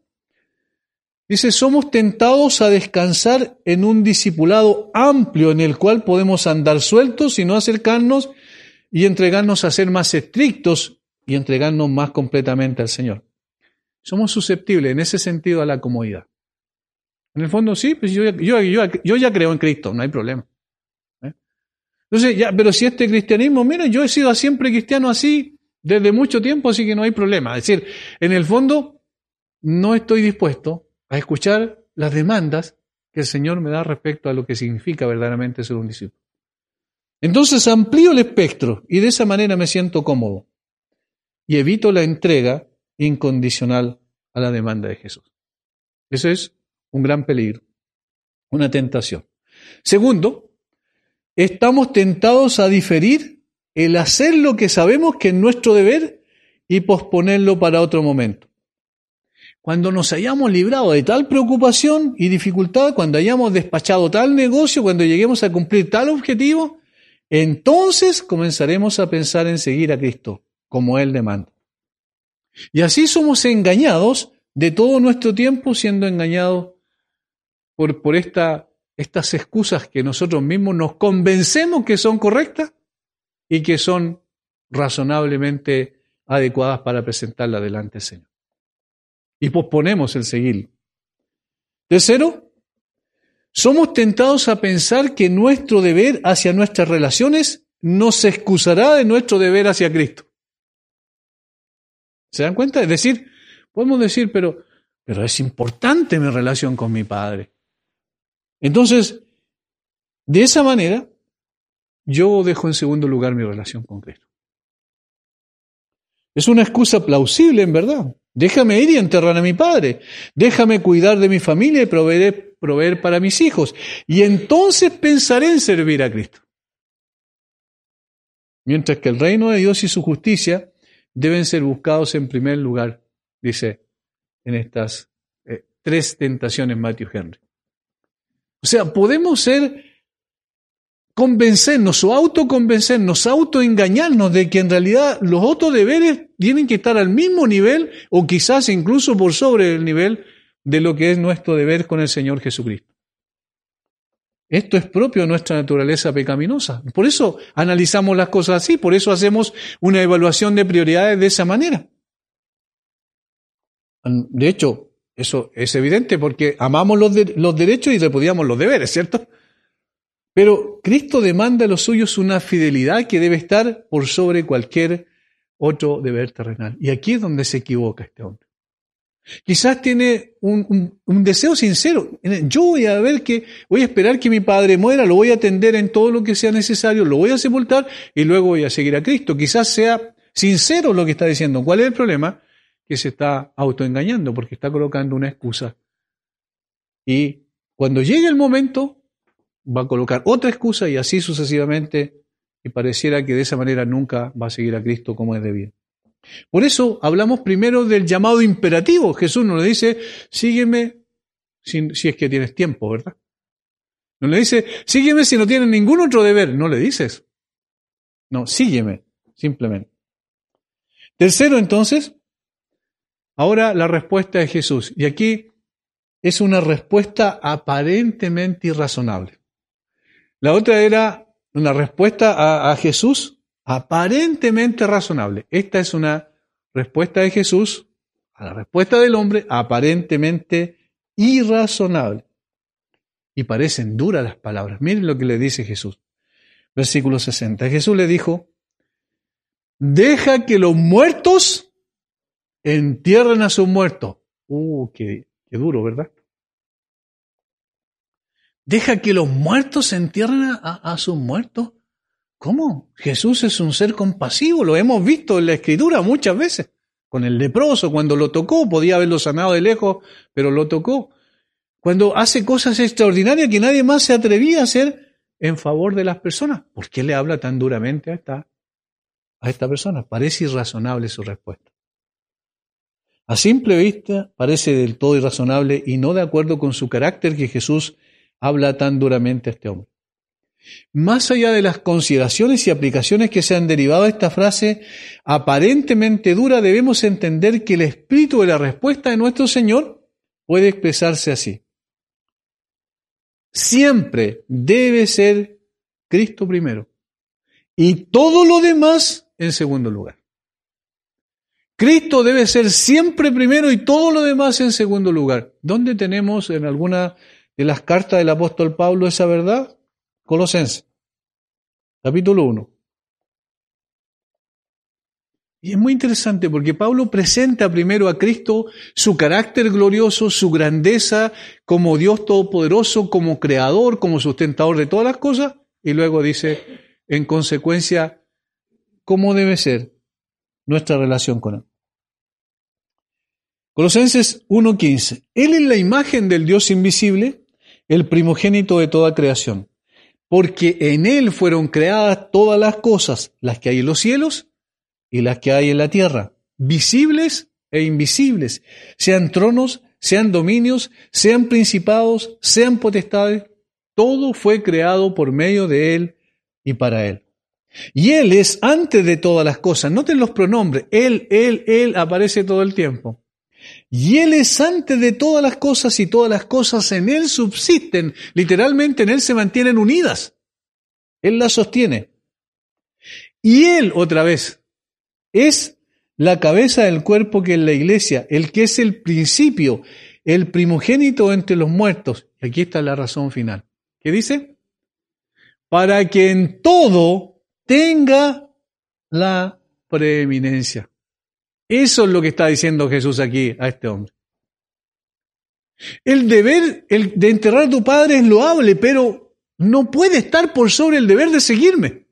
dice, somos tentados a descansar en un discipulado amplio en el cual podemos andar sueltos y no acercarnos y entregarnos a ser más estrictos y entregarnos más completamente al Señor. Somos susceptibles en ese sentido a la comodidad. En el fondo sí, pues yo ya creo en Cristo, no hay problema. Entonces, pero si este cristianismo, mira, yo he sido siempre cristiano así desde mucho tiempo, así que no hay problema. Es decir, en el fondo no estoy dispuesto a escuchar las demandas que el Señor me da respecto a lo que significa verdaderamente ser un discípulo. Entonces amplío el espectro y de esa manera me siento cómodo y evito la entrega incondicional a la demanda de Jesús. Eso es un gran peligro, una tentación. Segundo, estamos tentados a diferir el hacer lo que sabemos que es nuestro deber y posponerlo para otro momento. Cuando nos hayamos librado de tal preocupación y dificultad, cuando hayamos despachado tal negocio, cuando lleguemos a cumplir tal objetivo, entonces comenzaremos a pensar en seguir a Cristo, como Él demanda. Y así somos engañados de todo nuestro tiempo, siendo engañados por estas excusas que nosotros mismos nos convencemos que son correctas y que son razonablemente adecuadas para presentarla delante del Señor. Y posponemos el seguirlo. Tercero, somos tentados a pensar que nuestro deber hacia nuestras relaciones nos excusará de nuestro deber hacia Cristo. ¿Se dan cuenta? Es decir, podemos decir, pero es importante mi relación con mi Padre. Entonces, de esa manera, yo dejo en segundo lugar mi relación con Cristo. Es una excusa plausible, en verdad. Déjame ir y enterrar a mi padre. Déjame cuidar de mi familia y proveer para mis hijos. Y entonces pensaré en servir a Cristo. Mientras que el reino de Dios y su justicia deben ser buscados en primer lugar, dice en estas tres tentaciones Matthew Henry. O sea, podemos convencernos o autoconvencernos, autoengañarnos de que en realidad los otros deberes tienen que estar al mismo nivel o quizás incluso por sobre el nivel de lo que es nuestro deber con el Señor Jesucristo. Esto es propio de nuestra naturaleza pecaminosa. Por eso analizamos las cosas así, por eso hacemos una evaluación de prioridades de esa manera. De hecho, eso es evidente porque amamos los derechos y repudiamos los deberes, ¿cierto? Pero Cristo demanda a los suyos una fidelidad que debe estar por sobre cualquier otro deber terrenal. Y aquí es donde se equivoca este hombre. Quizás tiene un deseo sincero. Yo voy a esperar que mi padre muera, lo voy a atender en todo lo que sea necesario, lo voy a sepultar y luego voy a seguir a Cristo. Quizás sea sincero lo que está diciendo. ¿Cuál es el problema? Que se está autoengañando porque está colocando una excusa. Y cuando llegue el momento, va a colocar otra excusa y así sucesivamente, y pareciera que de esa manera nunca va a seguir a Cristo como es debido. Por eso hablamos primero del llamado imperativo. Jesús nos le dice, sígueme si es que tienes tiempo, ¿verdad? No le dice, sígueme si no tienes ningún otro deber. No le dices. No, sígueme, simplemente. Tercero, entonces, ahora la respuesta de Jesús. Y aquí es una respuesta aparentemente irrazonable. La otra era una respuesta a Jesús aparentemente razonable. Esta es una respuesta de Jesús a la respuesta del hombre aparentemente irrazonable. Y parecen duras las palabras. Miren lo que le dice Jesús. Versículo 60. Jesús le dijo, deja que los muertos entierren a sus muertos. Qué duro, ¿verdad? Deja que los muertos entierren a sus muertos. ¿Cómo? Jesús es un ser compasivo, lo hemos visto en la Escritura muchas veces. Con el leproso, cuando lo tocó, podía haberlo sanado de lejos, pero lo tocó. Cuando hace cosas extraordinarias que nadie más se atrevía a hacer en favor de las personas. ¿Por qué le habla tan duramente a esta persona? Parece irrazonable su respuesta. A simple vista parece del todo irrazonable y no de acuerdo con su carácter que Jesús habla tan duramente a este hombre. Más allá de las consideraciones y aplicaciones que se han derivado de esta frase aparentemente dura, debemos entender que el espíritu de la respuesta de nuestro Señor puede expresarse así. Siempre debe ser Cristo primero y todo lo demás en segundo lugar. Cristo debe ser siempre primero y todo lo demás en segundo lugar. ¿Dónde tenemos en alguna de las cartas del apóstol Pablo esa verdad? Colosenses, capítulo 1. Y es muy interesante porque Pablo presenta primero a Cristo su carácter glorioso, su grandeza como Dios todopoderoso, como creador, como sustentador de todas las cosas, y luego dice, en consecuencia, cómo debe ser nuestra relación con Él. Colosenses 1:15. Él es la imagen del Dios invisible, el primogénito de toda creación, porque en Él fueron creadas todas las cosas, las que hay en los cielos y las que hay en la tierra, visibles e invisibles, sean tronos, sean dominios, sean principados, sean potestades, todo fue creado por medio de Él y para Él. Y Él es antes de todas las cosas. Noten los pronombres. Él aparece todo el tiempo. Y Él es antes de todas las cosas y todas las cosas en Él subsisten. Literalmente en Él se mantienen unidas. Él las sostiene. Y Él, otra vez, es la cabeza del cuerpo que es la iglesia, el que es el principio, el primogénito entre los muertos. Y aquí está la razón final. ¿Qué dice? Para que en todo tenga la preeminencia. Eso es lo que está diciendo Jesús aquí a este hombre. El deber de enterrar a tu padre es loable, pero no puede estar por sobre el deber de seguirme.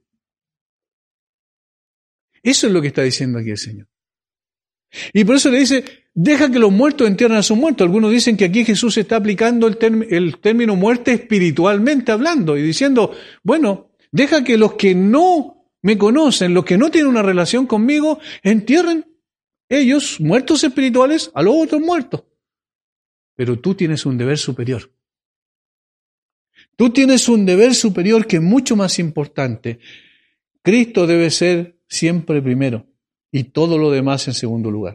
Eso es lo que está diciendo aquí el Señor. Y por eso le dice, deja que los muertos entierren a sus muertos. Algunos dicen que aquí Jesús está aplicando el término muerte espiritualmente hablando y diciendo, bueno, deja que los que no me conocen, los que no tienen una relación conmigo, entierren ellos, muertos espirituales, a los otros muertos. Pero tú tienes un deber superior. Tú tienes un deber superior que es mucho más importante. Cristo debe ser siempre primero y todo lo demás en segundo lugar.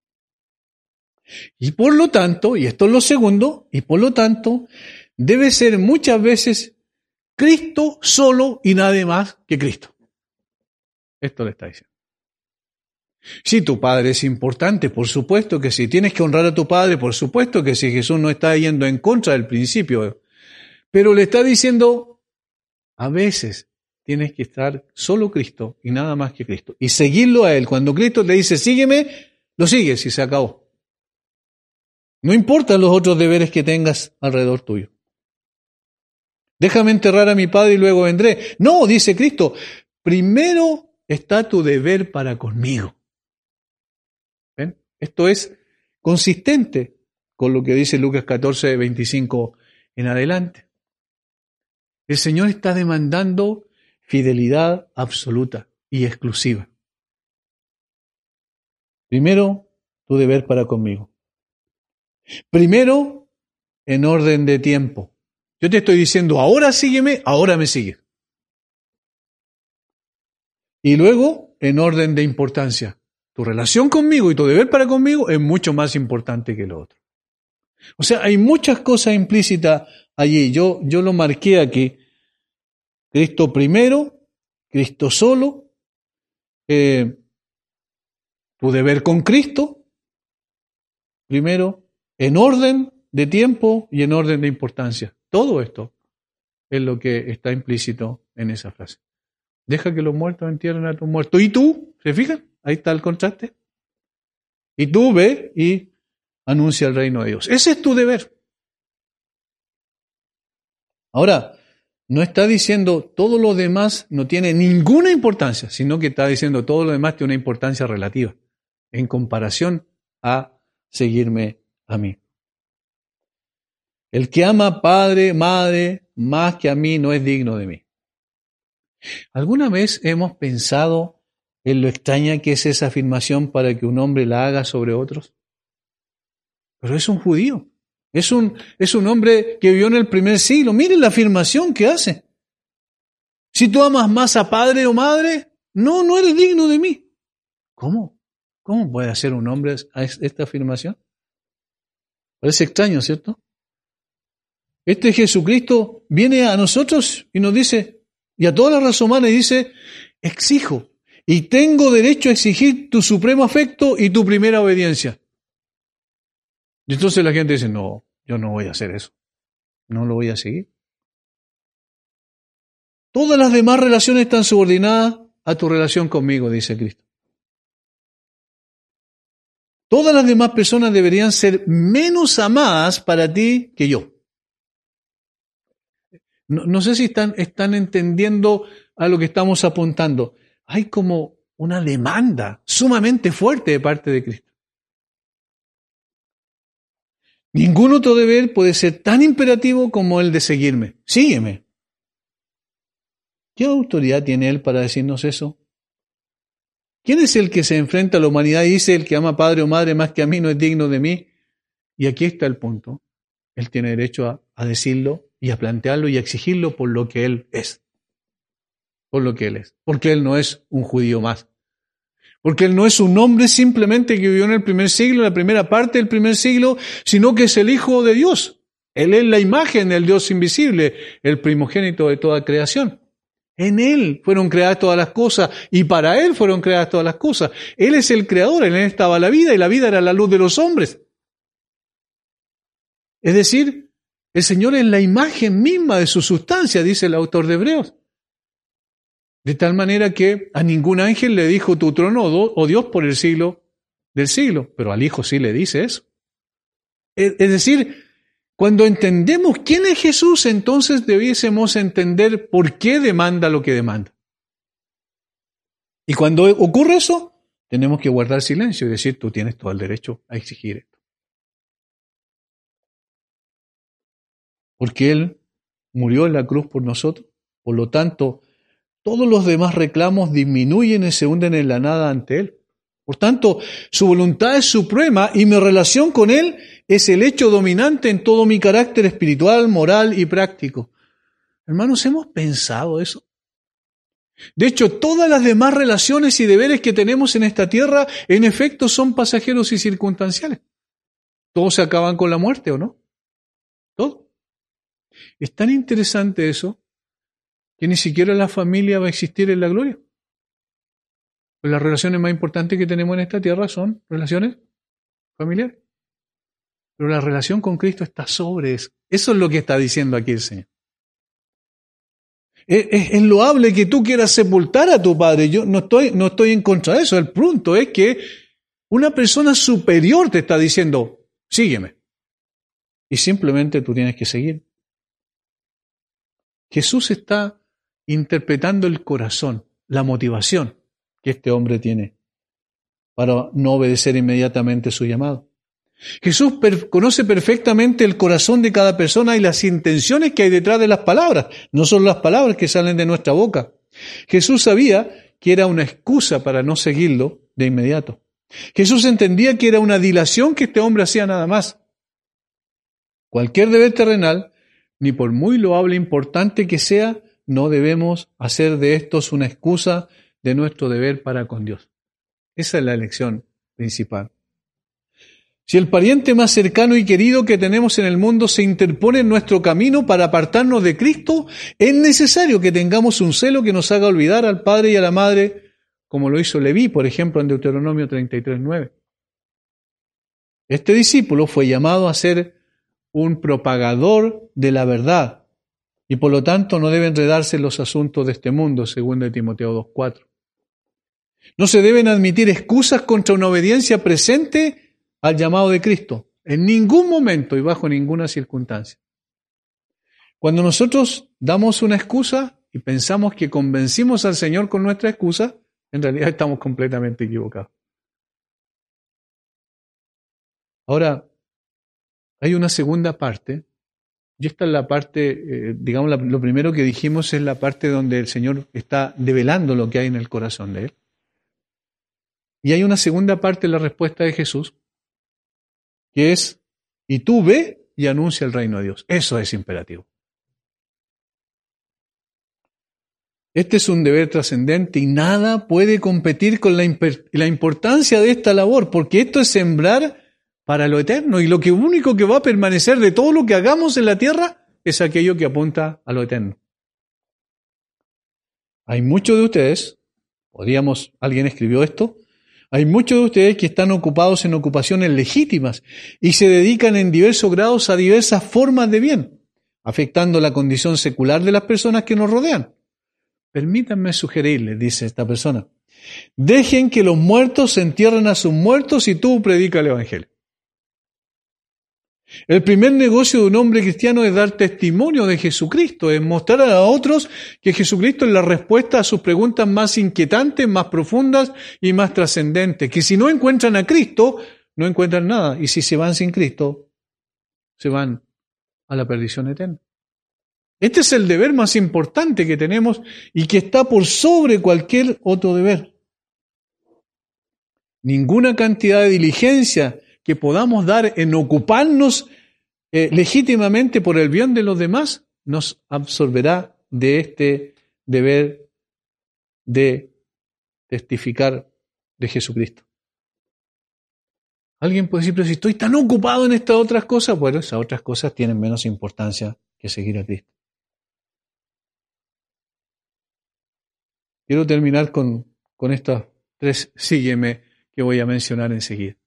Y por lo tanto, y esto es lo segundo, y por lo tanto, debe ser muchas veces Cristo solo y nadie más que Cristo. Esto le está diciendo. Si tu padre es importante, por supuesto que sí. Tienes que honrar a tu padre, por supuesto que sí. Jesús no está yendo en contra del principio. Pero le está diciendo, a veces tienes que estar solo Cristo y nada más que Cristo. Y seguirlo a Él. Cuando Cristo te dice, sígueme, lo sigues y se acabó. No importan los otros deberes que tengas alrededor tuyo. Déjame enterrar a mi padre y luego vendré. No, dice Cristo, primero está tu deber para conmigo. ¿Ven? Esto es consistente con lo que dice Lucas 14, 25 en adelante. El Señor está demandando fidelidad absoluta y exclusiva. Primero, tu deber para conmigo. Primero, en orden de tiempo. Yo te estoy diciendo, ahora sígueme, ahora me sigues. Y luego, en orden de importancia, tu relación conmigo y tu deber para conmigo es mucho más importante que lo otro. O sea, hay muchas cosas implícitas allí. Yo lo marqué aquí. Cristo primero, Cristo solo, tu deber con Cristo, primero, en orden de tiempo y en orden de importancia. Todo esto es lo que está implícito en esa frase. Deja que los muertos entierren a tus muertos. ¿Y tú? ¿Se fijan? Ahí está el contraste. Y tú ve y anuncia el reino de Dios. Ese es tu deber. Ahora, no está diciendo todo lo demás no tiene ninguna importancia, sino que está diciendo todo lo demás tiene una importancia relativa en comparación a seguirme a mí. El que ama padre, madre, más que a mí no es digno de mí. ¿Alguna vez hemos pensado en lo extraña que es esa afirmación para que un hombre la haga sobre otros? Pero es un judío, es un hombre que vivió en el primer siglo. Miren la afirmación que hace. Si tú amas más a padre o madre, no eres digno de mí. ¿Cómo? ¿Cómo puede hacer un hombre esta afirmación? Parece extraño, ¿cierto? Este Jesucristo viene a nosotros y nos dice, y a toda la raza humana, y dice, exijo y tengo derecho a exigir tu supremo afecto y tu primera obediencia. Y entonces la gente dice, no, yo no voy a hacer eso. No lo voy a seguir. Todas las demás relaciones están subordinadas a tu relación conmigo, dice Cristo. Todas las demás personas deberían ser menos amadas para ti que yo. No sé si están entendiendo a lo que estamos apuntando. Hay como una demanda sumamente fuerte de parte de Cristo. Ningún otro deber puede ser tan imperativo como el de seguirme. Sígueme. ¿Qué autoridad tiene Él para decirnos eso? ¿Quién es el que se enfrenta a la humanidad y dice, el que ama padre o madre más que a mí no es digno de mí? Y aquí está el punto. Él tiene derecho a decirlo y a plantearlo y a exigirlo por lo que Él es. Por lo que Él es. Porque Él no es un judío más. Porque Él no es un hombre simplemente que vivió en el primer siglo, en la primera parte del primer siglo, sino que es el Hijo de Dios. Él es la imagen del Dios invisible, el primogénito de toda creación. En Él fueron creadas todas las cosas y para Él fueron creadas todas las cosas. Él es el creador, en Él estaba la vida y la vida era la luz de los hombres. Es decir, el Señor es la imagen misma de su sustancia, dice el autor de Hebreos. De tal manera que a ningún ángel le dijo tu trono, oh Dios, por el siglo del siglo, pero al Hijo sí le dice eso. Es decir, cuando entendemos quién es Jesús, entonces debiésemos entender por qué demanda lo que demanda. Y cuando ocurre eso, tenemos que guardar silencio y decir, tú tienes todo el derecho a exigir esto. Porque Él murió en la cruz por nosotros, por lo tanto, todos los demás reclamos disminuyen y se hunden en la nada ante Él. Por tanto, su voluntad es suprema y mi relación con Él es el hecho dominante en todo mi carácter espiritual, moral y práctico. Hermanos, ¿hemos pensado eso? De hecho, todas las demás relaciones y deberes que tenemos en esta tierra, en efecto, son pasajeros y circunstanciales. Todos se acaban con la muerte, ¿o no? Todo. Es tan interesante eso que ni siquiera la familia va a existir en la gloria. Pues las relaciones más importantes que tenemos en esta tierra son relaciones familiares. Pero la relación con Cristo está sobre eso. Eso es lo que está diciendo aquí el Señor. Es loable que tú quieras sepultar a tu padre. Yo no estoy en contra de eso. El punto es que una persona superior te está diciendo, sígueme. Y simplemente tú tienes que seguir. Jesús está interpretando el corazón, la motivación que este hombre tiene para no obedecer inmediatamente su llamado. Jesús conoce perfectamente el corazón de cada persona y las intenciones que hay detrás de las palabras, no son las palabras que salen de nuestra boca. Jesús sabía que era una excusa para no seguirlo de inmediato. Jesús entendía que era una dilación que este hombre hacía nada más. Cualquier deber terrenal ni por muy loable e importante que sea, no debemos hacer de estos una excusa de nuestro deber para con Dios. Esa es la lección principal. Si el pariente más cercano y querido que tenemos en el mundo se interpone en nuestro camino para apartarnos de Cristo, es necesario que tengamos un celo que nos haga olvidar al padre y a la madre, como lo hizo Leví, por ejemplo, en Deuteronomio 33:9. Este discípulo fue llamado a ser un propagador de la verdad y por lo tanto no debe enredarse en los asuntos de este mundo, según de Timoteo 2:4. No se deben admitir excusas contra una obediencia presente al llamado de Cristo, en ningún momento y bajo ninguna circunstancia. Cuando nosotros damos una excusa y pensamos que convencimos al Señor con nuestra excusa, en realidad estamos completamente equivocados. Ahora, hay una segunda parte, y esta es la parte, digamos, lo primero que dijimos es la parte donde el Señor está develando lo que hay en el corazón de Él. Y hay una segunda parte de la respuesta de Jesús, que es, y tú ve y anuncia el reino de Dios. Eso es imperativo. Este es un deber trascendente y nada puede competir con la importancia de esta labor, porque esto es sembrar para lo eterno, y lo único que va a permanecer de todo lo que hagamos en la tierra es aquello que apunta a lo eterno. Hay muchos de ustedes, alguien escribió esto, hay muchos de ustedes que están ocupados en ocupaciones legítimas y se dedican en diversos grados a diversas formas de bien, afectando la condición secular de las personas que nos rodean. Permítanme sugerirles, dice esta persona, dejen que los muertos se entierren a sus muertos y tú predica el Evangelio. El primer negocio de un hombre cristiano es dar testimonio de Jesucristo, es mostrar a otros que Jesucristo es la respuesta a sus preguntas más inquietantes, más profundas y más trascendentes. Que si no encuentran a Cristo, no encuentran nada. Y si se van sin Cristo, se van a la perdición eterna. Este es el deber más importante que tenemos y que está por sobre cualquier otro deber. Ninguna cantidad de diligencia que podamos dar en ocuparnos legítimamente por el bien de los demás nos absorberá de este deber de testificar de Jesucristo. Alguien puede decir, pero si estoy tan ocupado en estas otras cosas, bueno, esas otras cosas tienen menos importancia que seguir a Cristo. Quiero terminar con estas 3 sígueme que voy a mencionar enseguida.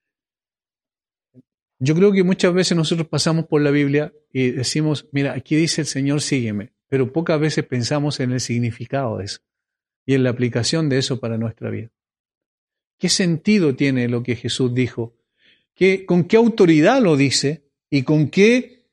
Yo creo que muchas veces nosotros pasamos por la Biblia y decimos, mira, aquí dice el Señor, sígueme, pero pocas veces pensamos en el significado de eso y en la aplicación de eso para nuestra vida. ¿Qué sentido tiene lo que Jesús dijo? ¿Con qué autoridad lo dice? ¿Y con qué,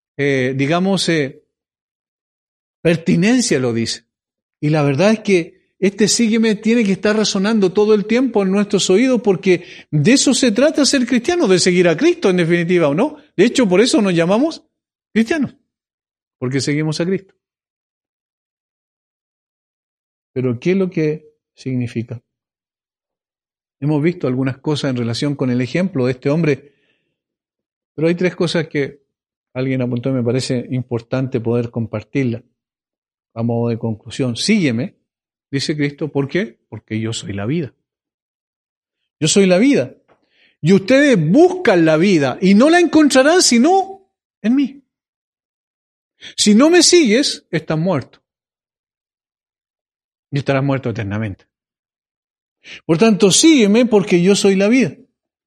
pertinencia lo dice? Y la verdad es que este sígueme tiene que estar resonando todo el tiempo en nuestros oídos porque de eso se trata ser cristiano, de seguir a Cristo en definitiva, ¿o no? De hecho, por eso nos llamamos cristianos, porque seguimos a Cristo. Pero ¿qué es lo que significa? Hemos visto algunas cosas en relación con el ejemplo de este hombre, pero hay 3 cosas que alguien apuntó y me parece importante poder compartirlas a modo de conclusión. Sígueme, dice Cristo, ¿por qué? Porque yo soy la vida. Yo soy la vida. Y ustedes buscan la vida y no la encontrarán sino en mí. Si no me sigues, estás muerto. Y estarás muerto eternamente. Por tanto, sígueme porque yo soy la vida.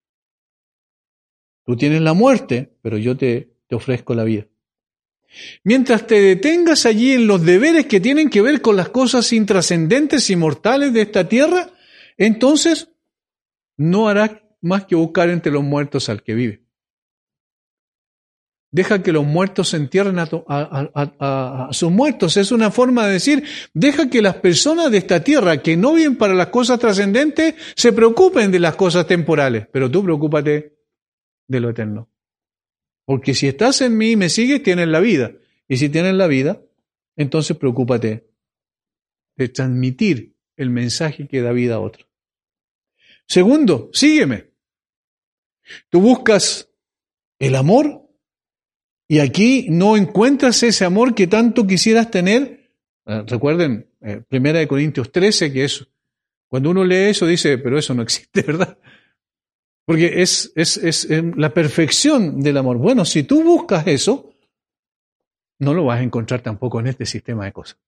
Tú tienes la muerte, pero yo te ofrezco la vida. Mientras te detengas allí en los deberes que tienen que ver con las cosas intrascendentes y mortales de esta tierra, entonces no harás más que buscar entre los muertos al que vive. Deja que los muertos se entierren a sus muertos. Es una forma de decir, deja que las personas de esta tierra que no viven para las cosas trascendentes se preocupen de las cosas temporales, pero tú preocúpate de lo eterno. Porque si estás en mí y me sigues, tienes la vida. Y si tienes la vida, entonces preocúpate de transmitir el mensaje que da vida a otro. Segundo, sígueme. Tú buscas el amor, Y aquí no encuentras ese amor que tanto quisieras tener. Recuerden, 1 Corintios 13, que es, cuando uno lee eso dice, pero eso no existe, ¿verdad? Porque es la perfección del amor. Bueno, si tú buscas eso, no lo vas a encontrar tampoco en este sistema de cosas.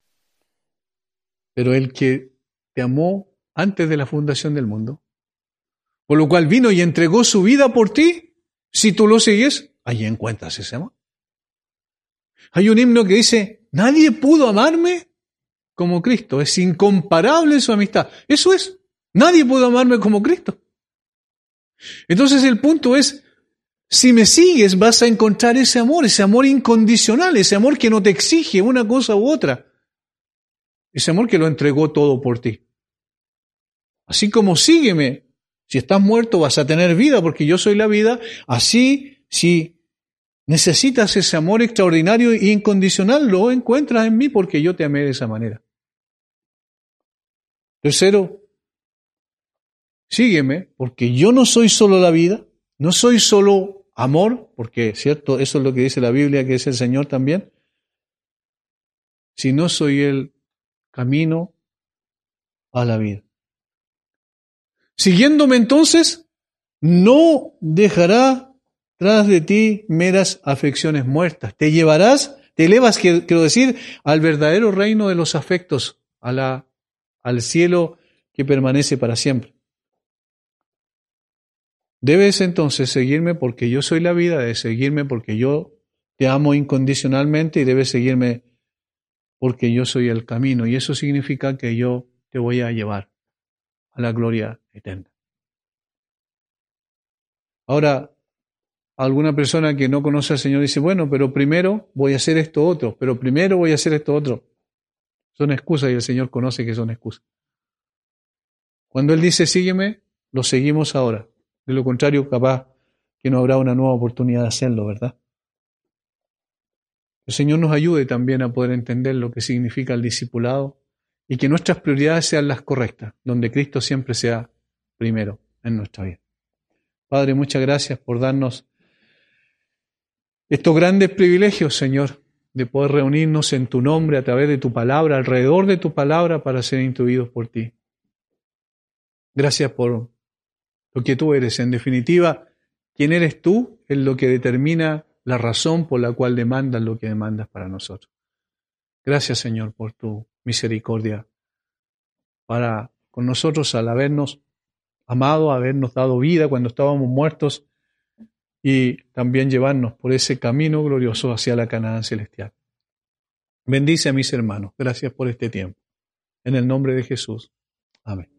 Pero el que te amó antes de la fundación del mundo, por lo cual vino y entregó su vida por ti, si tú lo sigues, ahí encuentras ese amor. Hay un himno que dice, nadie pudo amarme como Cristo, es incomparable su amistad. Eso es, nadie pudo amarme como Cristo. Entonces el punto es, si me sigues vas a encontrar ese amor incondicional, ese amor que no te exige una cosa u otra, ese amor que lo entregó todo por ti. Así como sígueme, si estás muerto vas a tener vida porque yo soy la vida, así si necesitas ese amor extraordinario e incondicional, lo encuentras en mí porque yo te amé de esa manera. Tercero, sígueme porque yo no soy solo la vida, no soy solo amor, porque cierto, eso es lo que dice la Biblia, que es el Señor también, sino soy el camino a la vida. Siguiéndome entonces, no dejará tras de ti meras afecciones muertas. Te elevas, quiero decir, al verdadero reino de los afectos, al cielo que permanece para siempre. Debes entonces seguirme porque yo soy la vida, debes seguirme porque yo te amo incondicionalmente y debes seguirme porque yo soy el camino. Y eso significa que yo te voy a llevar a la gloria eterna. Ahora, alguna persona que no conoce al Señor dice, bueno, pero primero voy a hacer esto otro, pero primero voy a hacer esto otro. Son excusas y el Señor conoce que son excusas. Cuando Él dice, sígueme, lo seguimos ahora. De lo contrario, capaz que no habrá una nueva oportunidad de hacerlo, ¿verdad? El Señor nos ayude también a poder entender lo que significa el discipulado y que nuestras prioridades sean las correctas, donde Cristo siempre sea primero en nuestra vida. Padre, muchas gracias por darnos estos grandes privilegios, Señor, de poder reunirnos en tu nombre a través de tu palabra, alrededor de tu palabra, para ser instruidos por ti. Gracias por lo que tú eres. En definitiva, quién eres tú es lo que determina la razón por la cual demandas lo que demandas para nosotros. Gracias, Señor, por tu misericordia para con nosotros al habernos amado, habernos dado vida cuando estábamos muertos y también llevarnos por ese camino glorioso hacia la Canaán celestial. Bendice a mis hermanos. Gracias por este tiempo. En el nombre de Jesús. Amén.